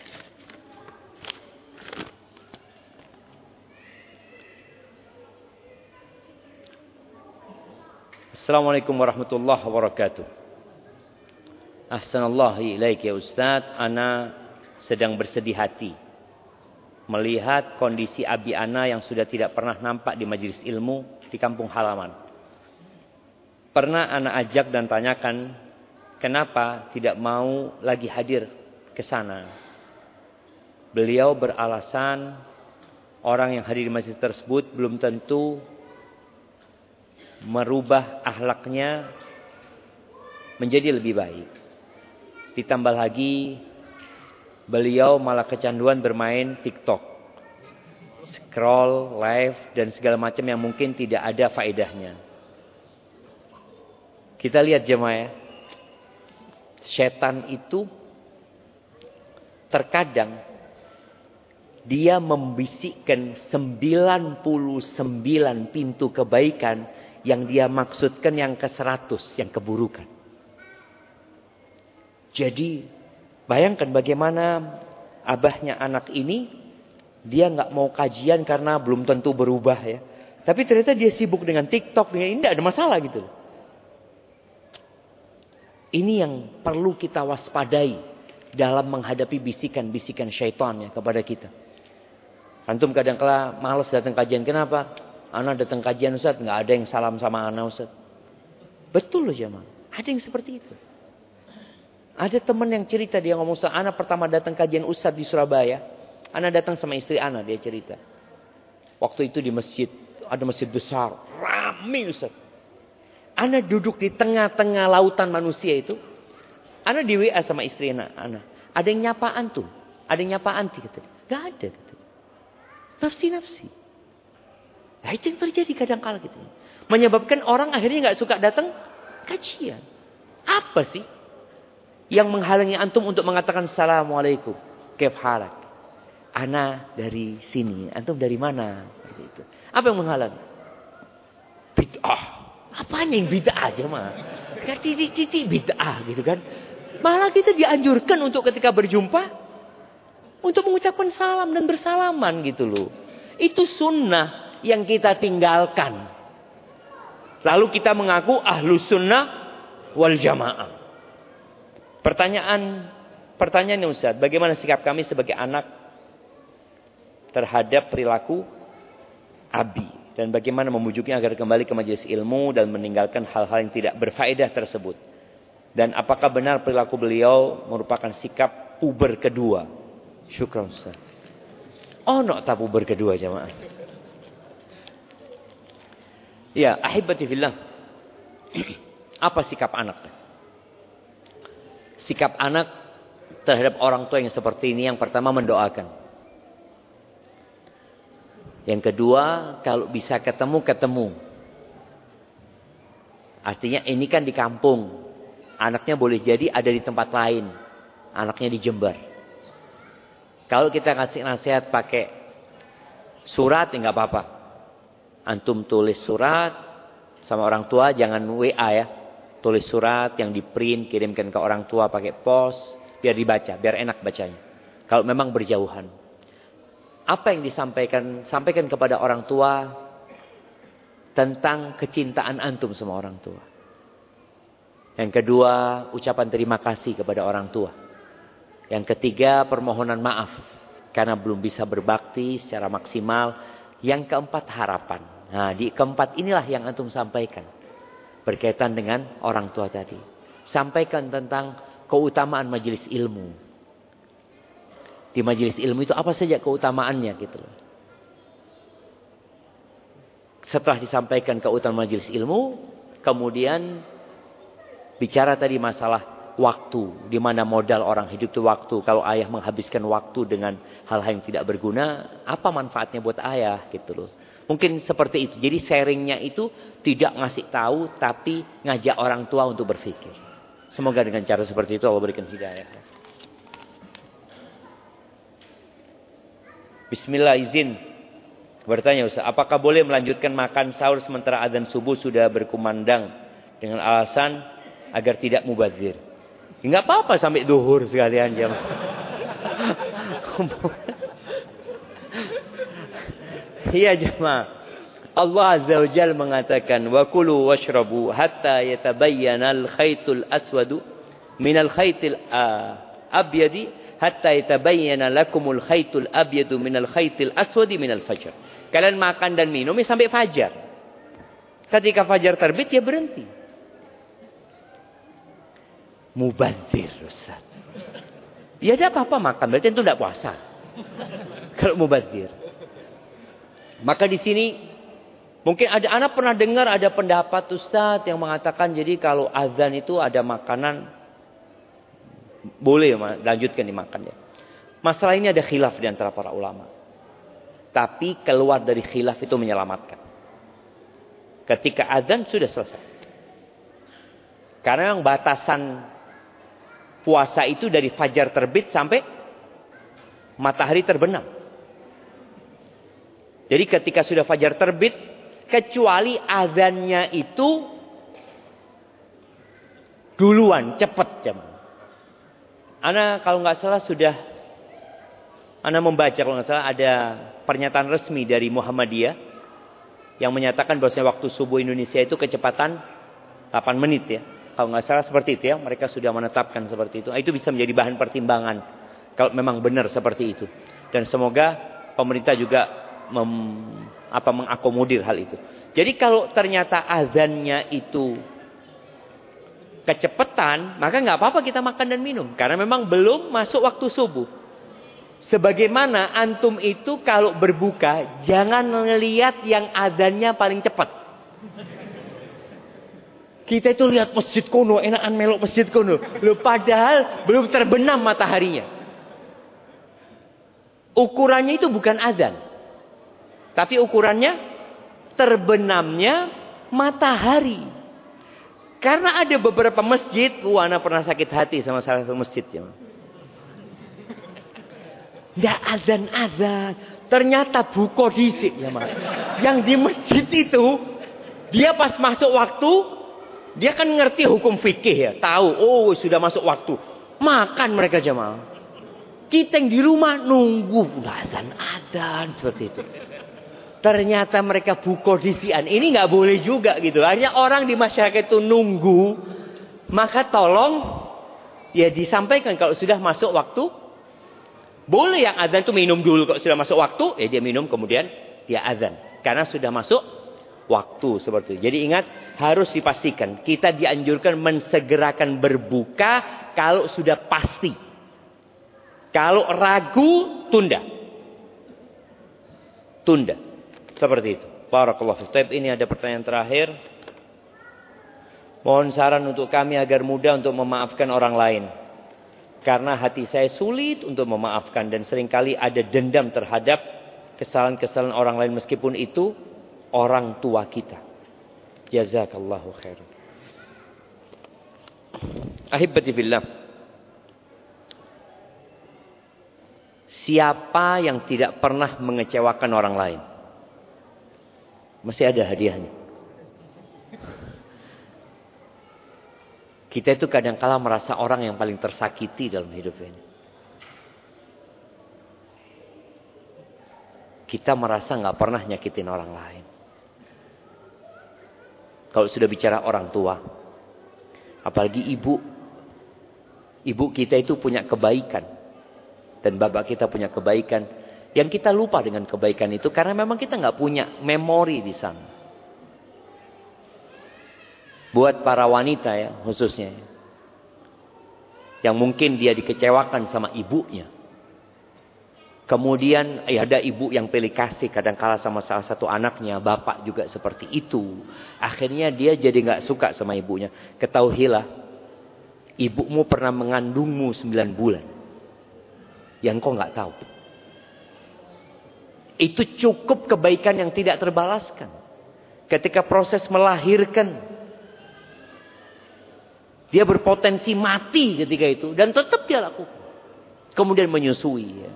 Assalamualaikum warahmatullahi wabarakatuh. Ahsanallahu ilaik ya Ustaz. Ana sedang bersedih hati melihat kondisi abi ana yang sudah tidak pernah nampak di majelis ilmu di kampung halaman. Pernah ana ajak dan tanyakan kenapa tidak mau lagi hadir ke sana. Beliau beralasan orang yang hadir di masjid tersebut belum tentu merubah akhlaknya menjadi lebih baik. Ditambah lagi beliau malah kecanduan bermain TikTok, scroll, live dan segala macam yang mungkin tidak ada faedahnya. Kita lihat jemaah ya. Setan itu terkadang dia membisikkan 99 pintu kebaikan yang dia maksudkan yang ke-100, yang keburukan. Jadi bayangkan bagaimana abahnya anak ini, dia nggak mau kajian karena belum tentu berubah ya. Tapi ternyata dia sibuk dengan TikTok, ini tidak ada masalah gitu. Ini yang perlu kita waspadai dalam menghadapi bisikan-bisikan syaitan ya kepada kita. Antum kadang-kala malas datang kajian, kenapa? Ana datang kajian Ustaz, nggak ada yang salam sama ana Ustaz. Betul loh jemaah. Ada yang seperti itu. Ada teman yang cerita, dia ngomong, Ana pertama datang kajian Ustadz di Surabaya. Ana datang sama istri Ana, dia cerita. Waktu itu di masjid, ada masjid besar, ramai Ustadz. Ana duduk di tengah-tengah lautan manusia itu. Ana di WA sama istri Ana. Ada yang nyapa antum, ada yang nyapa anti. Gak ada. Nafsi-nafsi. Nah, itu yang terjadi kadang-kala gitu. Menyebabkan orang akhirnya gak suka datang kajian. Apa sih yang menghalangi antum untuk mengatakan Assalamualaikum, kaif halak? Ana dari sini, antum dari mana? Gitu. Apa yang menghalangi? Bid'ah. Apanya yang bid'ah aja mah? Ya titik-titik bid'ah gitu kan. Malah kita dianjurkan untuk ketika berjumpa untuk mengucapkan salam dan bersalaman gitu loh. Itu sunnah yang kita tinggalkan. Lalu kita mengaku ahlus sunnah wal jamaah. Pertanyaannya Ustaz, bagaimana sikap kami sebagai anak terhadap perilaku abi, dan bagaimana membujuknya agar kembali ke majelis ilmu dan meninggalkan hal-hal yang tidak berfaedah tersebut? Dan apakah benar perilaku beliau merupakan sikap puber kedua? Syukran Ustaz. Oh, tak puber kedua jemaah. Ya, ahibati fillah. Apa sikap anak? Sikap anak terhadap orang tua yang seperti ini, yang pertama mendoakan. Yang kedua, kalau bisa ketemu. Artinya ini kan di kampung. Anaknya boleh jadi ada di tempat lain. Anaknya di Jember. Kalau kita kasih nasihat pakai surat, ya nggak apa-apa. Antum tulis surat sama orang tua, jangan WA ya. Tulis surat yang di print, kirimkan ke orang tua pakai pos, biar dibaca, biar enak bacanya. Kalau memang berjauhan. Apa yang disampaikan? Sampaikan kepada orang tua tentang kecintaan antum sama orang tua. Yang kedua, ucapan terima kasih kepada orang tua. Yang ketiga, permohonan maaf karena belum bisa berbakti secara maksimal. Yang keempat, harapan. Nah, di keempat inilah yang antum sampaikan. Berkaitan dengan orang tua tadi. Sampaikan tentang keutamaan majelis ilmu. Di majelis ilmu itu apa saja keutamaannya gitu loh. Setelah disampaikan keutamaan majelis ilmu, kemudian bicara tadi masalah waktu. Di mana modal orang hidup itu waktu. Kalau ayah menghabiskan waktu dengan hal-hal yang tidak berguna, apa manfaatnya buat ayah gitu loh. Mungkin seperti itu. Jadi sharingnya itu tidak ngasih tahu, tapi ngajak orang tua untuk berpikir. Semoga dengan cara seperti itu Allah berikan hidayah. Bismillah, izin bertanya Ustaz, apakah boleh melanjutkan makan sahur sementara azan subuh sudah berkumandang dengan alasan agar tidak mubazir? Enggak apa-apa sampai duhur sekalian jam. Iya jemaah. Allah Azza wa Jalla mengatakan wa kulu washrabu hatta yatabayyana al-khaytul aswadu minal khaytil abyadi hatta yatabayyana lakumul khaytul abyadu minal khaytil aswadi minal fajr. Kalian makan dan minum sampai fajar. Ketika fajar terbit ya berhenti. Mubazir Ustaz. Ya ada apa-apa makan, berarti itu tidak puasa. Kalau mubazir. Maka di sini mungkin ada anak pernah dengar ada pendapat Ustaz yang mengatakan jadi kalau azan itu ada makanan boleh lanjutkan dimakan ya. Masalah ini ada khilaf di antara para ulama. Tapi keluar dari khilaf itu menyelamatkan. Ketika azan sudah selesai. Karena yang batasan puasa itu dari fajar terbit sampai matahari terbenam. Jadi ketika sudah fajar terbit, kecuali azannya itu duluan, cepat jam. Ana kalau nggak salah Ana membaca kalau nggak salah ada pernyataan resmi dari Muhammadiyah yang menyatakan bahwasanya waktu subuh Indonesia itu kecepatan 8 menit ya. Kalau nggak salah seperti itu ya, mereka sudah menetapkan seperti itu. Itu bisa menjadi bahan pertimbangan kalau memang benar seperti itu. Dan semoga pemerintah juga mengakomodir hal itu. Jadi kalau ternyata azannya itu kecepatan, maka nggak apa-apa kita makan dan minum. Karena memang belum masuk waktu subuh. Sebagaimana antum itu kalau berbuka, jangan ngelihat yang adzannya paling cepat. Kita itu lihat masjid kuno, enakan melok masjid kuno. Loh, padahal belum terbenam mataharinya. Ukurannya itu bukan adzan. Tapi ukurannya terbenamnya matahari. Karena ada beberapa masjid, ana pernah sakit hati sama salah satu masjid. Nggak azan-azan. Ternyata buko disik. Yang di masjid itu, dia pas masuk waktu, dia kan ngerti hukum fikih ya. Tahu, oh sudah masuk waktu. Makan mereka jamaah. Kita yang di rumah nunggu. Nggak azan-azan seperti itu. Ternyata mereka buko disian. Ini nggak boleh juga gitu. Hanya orang di masyarakat itu nunggu. Maka tolong ya disampaikan kalau sudah masuk waktu. Boleh yang azan itu minum dulu. Kalau sudah masuk waktu, ya dia minum kemudian dia azan. Karena sudah masuk waktu seperti itu. Jadi ingat, harus dipastikan. Kita dianjurkan mensegerakan berbuka kalau sudah pasti. Kalau ragu, tunda. Tunda. Seperti itu. Barakallahu fiik. Ini ada pertanyaan terakhir. Mohon saran untuk kami agar mudah untuk memaafkan orang lain. Karena hati saya sulit untuk memaafkan. Dan seringkali ada dendam terhadap kesalahan-kesalahan orang lain. Meskipun itu orang tua kita. Jazakallahu khairan. Ahibati fillah. Siapa yang tidak pernah mengecewakan orang lain? Masih ada hadiahnya. Kita itu kadang-kala merasa orang yang paling tersakiti dalam hidup ini. Kita merasa nggak pernah nyakitin orang lain. Kalau sudah bicara orang tua, apalagi ibu kita itu punya kebaikan dan bapak kita punya kebaikan. Yang kita lupa dengan kebaikan itu karena memang kita nggak punya memori di sana. Buat para wanita ya khususnya. Yang mungkin dia dikecewakan sama ibunya. Kemudian ada ibu yang pilih kasih kadang-kala sama salah satu anaknya. Bapak juga seperti itu. Akhirnya dia jadi nggak suka sama ibunya. Ketahuilah. Ibumu pernah mengandungmu 9 bulan. Yang kau nggak tahu. Itu cukup kebaikan yang tidak terbalaskan. Ketika proses melahirkan. Dia berpotensi mati ketika itu. Dan tetap dia lakukan. Kemudian menyusui. Ya.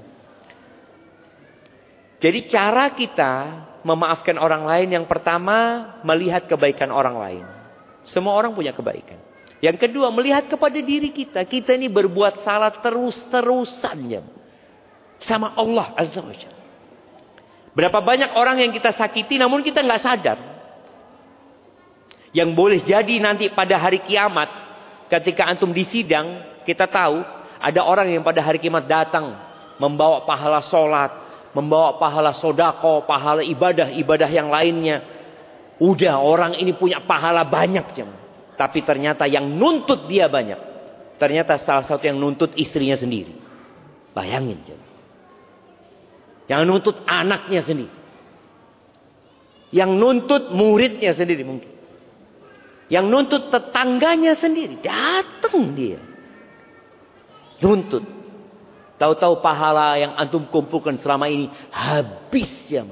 Jadi cara kita memaafkan orang lain. Yang pertama melihat kebaikan orang lain. Semua orang punya kebaikan. Yang kedua melihat kepada diri kita. Kita ini berbuat salah terus-terusan. Ya. Sama Allah Azza wa Jalla. Berapa banyak orang yang kita sakiti namun kita nggak sadar. Yang boleh jadi nanti pada hari kiamat. Ketika antum disidang. Kita tahu. Ada orang yang pada hari kiamat datang. Membawa pahala sholat. Membawa pahala sodako. Pahala ibadah yang lainnya. Udah orang ini punya pahala banyak. Tapi ternyata yang nuntut dia banyak. Ternyata salah satu yang nuntut istrinya sendiri. Bayangin. Yang nuntut anaknya sendiri. Yang nuntut muridnya sendiri mungkin. Yang nuntut tetangganya sendiri. Datang dia. Nuntut. Tahu-tahu pahala yang antum kumpulkan selama ini. Habis ya.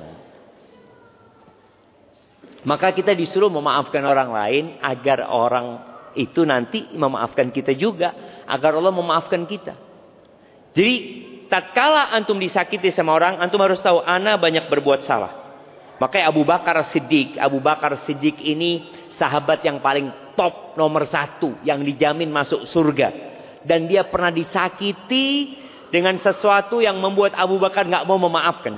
Maka kita disuruh memaafkan orang lain. Agar orang itu nanti memaafkan kita juga. Agar Allah memaafkan kita. Jadi tatkala antum disakiti sama orang, antum harus tahu ana banyak berbuat salah. Makanya Abu Bakar Siddiq ini sahabat yang paling top nomor 1 yang dijamin masuk surga. Dan dia pernah disakiti dengan sesuatu yang membuat Abu Bakar nggak mau memaafkan.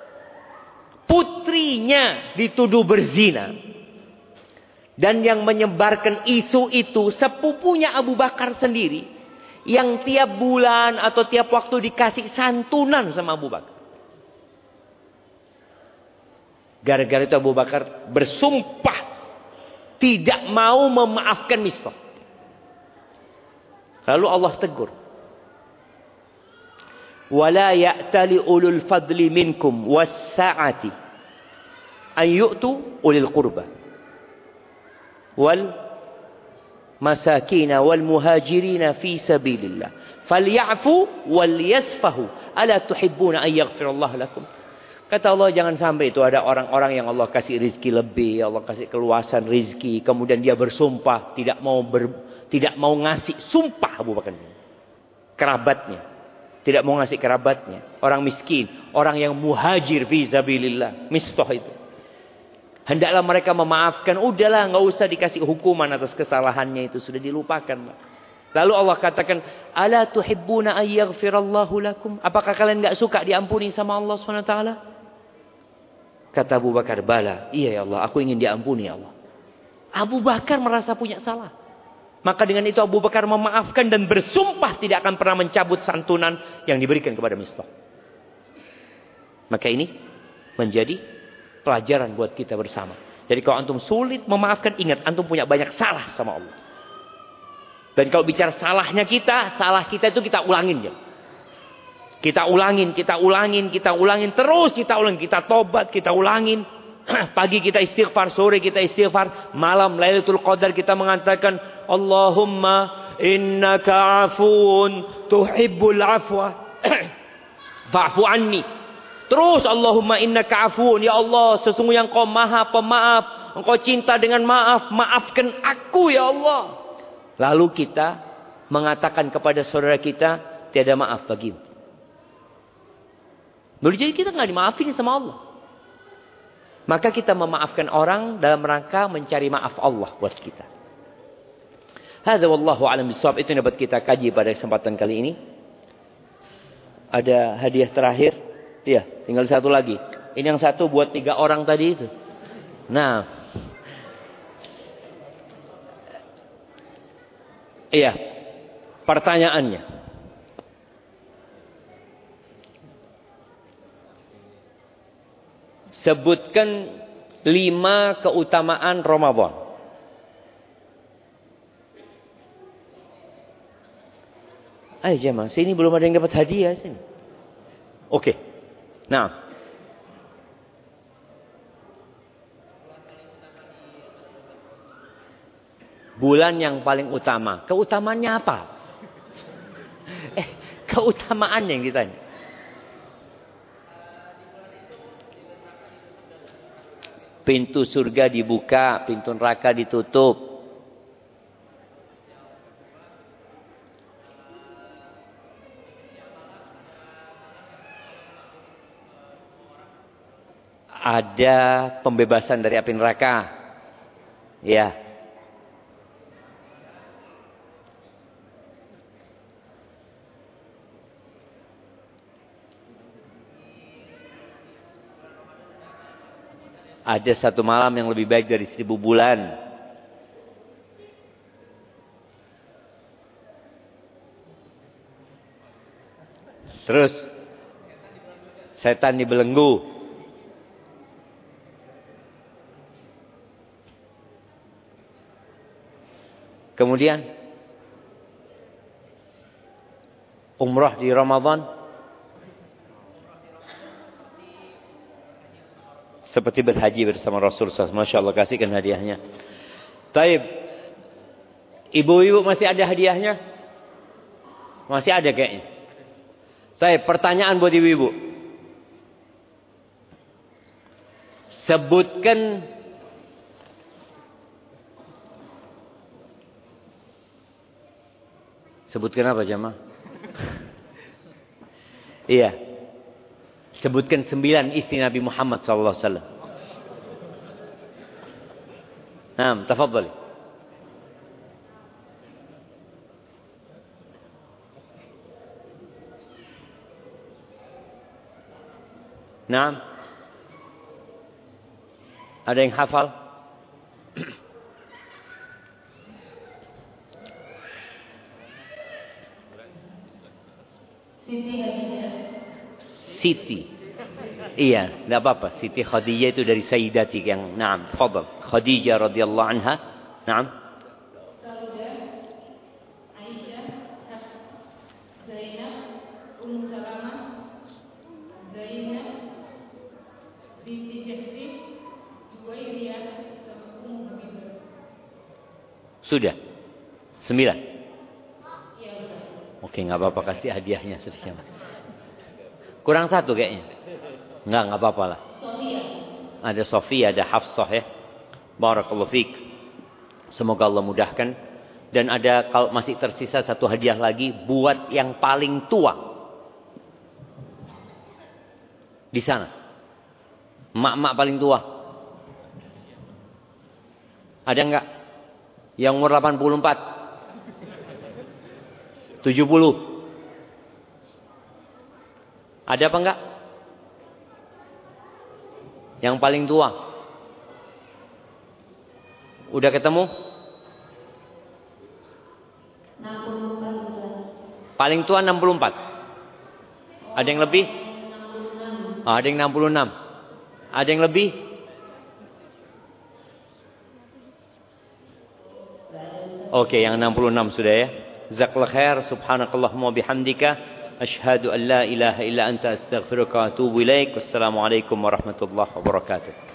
Putrinya dituduh berzina. Dan yang menyebarkan isu itu sepupunya Abu Bakar sendiri. Yang tiap bulan atau tiap waktu dikasih santunan sama Abu Bakar. Gara-gara itu Abu Bakar bersumpah tidak mau memaafkan Mistah. Lalu Allah tegur. Wala ya'tali ulul fadli minkum was-sa'ati an yu'tu ulil qurba wal masakina wal muhajirina fi sabilillah falyafu wal yasfahu ala tuhibbuna an yaghfirallahu lakum. Kata Allah, jangan sampai itu ada orang-orang yang Allah kasih rizki lebih, Allah kasih keluasan rizki, kemudian dia bersumpah tidak mau ngasih, sumpah Abu Bakar, kerabatnya tidak mau ngasih kerabatnya, orang miskin, orang yang muhajir fi sabilillah, Mistah itu. Hendaklah mereka memaafkan, udahlah nggak usah dikasih hukuman atas kesalahannya itu, sudah dilupakan. Lalu Allah katakan, ala tuhibbuna an yaghfirallahu lakum? Apakah kalian nggak suka diampuni sama Allah SWT? Kata Abu Bakar, bala, iya ya Allah, aku ingin diampuni ya Allah. Abu Bakar merasa punya salah. Maka dengan itu Abu Bakar memaafkan dan bersumpah tidak akan pernah mencabut santunan yang diberikan kepada Mistah. Maka ini menjadi pelajaran buat kita bersama. Jadi kalau antum sulit memaafkan, ingat antum punya banyak salah sama Allah. Dan kalau bicara salahnya kita, salah kita itu kita ulangin ya. Kita ulangin, terus kita ulangin, kita tobat, kita ulangin. Pagi kita istighfar, sore kita istighfar, malam Lailatul Qadar kita mengatakan Allahumma innaka afuun tuhibbul afwa fa'fu anni. Terus Allahumma innaka afuun, ya Allah sesungguhnya Engkau Maha Pemaaf, Engkau cinta dengan maaf, maafkan aku ya Allah. Lalu kita mengatakan kepada saudara kita, tiada maaf bagimu. Boleh jadi kita nggak dimaafin sama Allah. Maka kita memaafkan orang dalam rangka mencari maaf Allah buat kita. Hadza wallahu a'lam bishawab. Itu yang dapat kita kaji pada kesempatan kali ini. Ada hadiah terakhir. Iya, tinggal satu lagi. Ini yang satu buat 3 orang tadi itu. Nah. Iya. Pertanyaannya. Sebutkan 5 keutamaan Ramadan. Ayo jemaah, sini belum ada yang dapat hadiah sini. Oke. Nah. Bulan yang paling utama. Keutamaannya apa? Keutamaan yang ditanya. Pintu surga dibuka, pintu neraka ditutup. Ada pembebasan dari api neraka. Ya. Ada 1 malam yang lebih baik dari 1000 bulan. Terus setan dibelenggu. Kemudian umrah di Ramadan seperti berhaji bersama Rasulullah. Masya Allah, kasihkan hadiahnya. Taib. Ibu-ibu masih ada hadiahnya? Masih ada kayaknya. Taib, pertanyaan buat ibu-ibu. Sebutkan apa jemaah? Iya. Sebutkan 9 istri Nabi Muhammad SAW. Naam, tafadhali. Naam. Ada yang hafal? Siti. Iya, enggak apa-apa. Siti Khadijah itu dari Sayyidati yang naam, tafadhal. Khadijah radhiyallahu anha. Naam. Sudah? 9? Oke, nggak apa-apa, kasih hadiahnya siapa? Kurang 1 kayaknya. Nggak apa-apa lah. Ada Sofia, ada Hafsah ya. Barakallahu fiik. Semoga Allah mudahkan. Dan ada, kalau masih tersisa 1 hadiah lagi buat yang paling tua di sana. Mak-mak paling tua. Ada enggak? Yang umur 84? 70? Ada apa enggak? Yang paling tua? Udah ketemu?
64.
Paling tua 64. Ada yang lebih? Ada yang 66. Ada yang lebih? Oke, yang 66 sudah ya. Jazakallahu khair. Subhanakallahumma bihamdika asyhadu an la ilaha illa anta astaghfiruka wa atubu ilaik. Wassalamualaikum warahmatullahi wabarakatuh.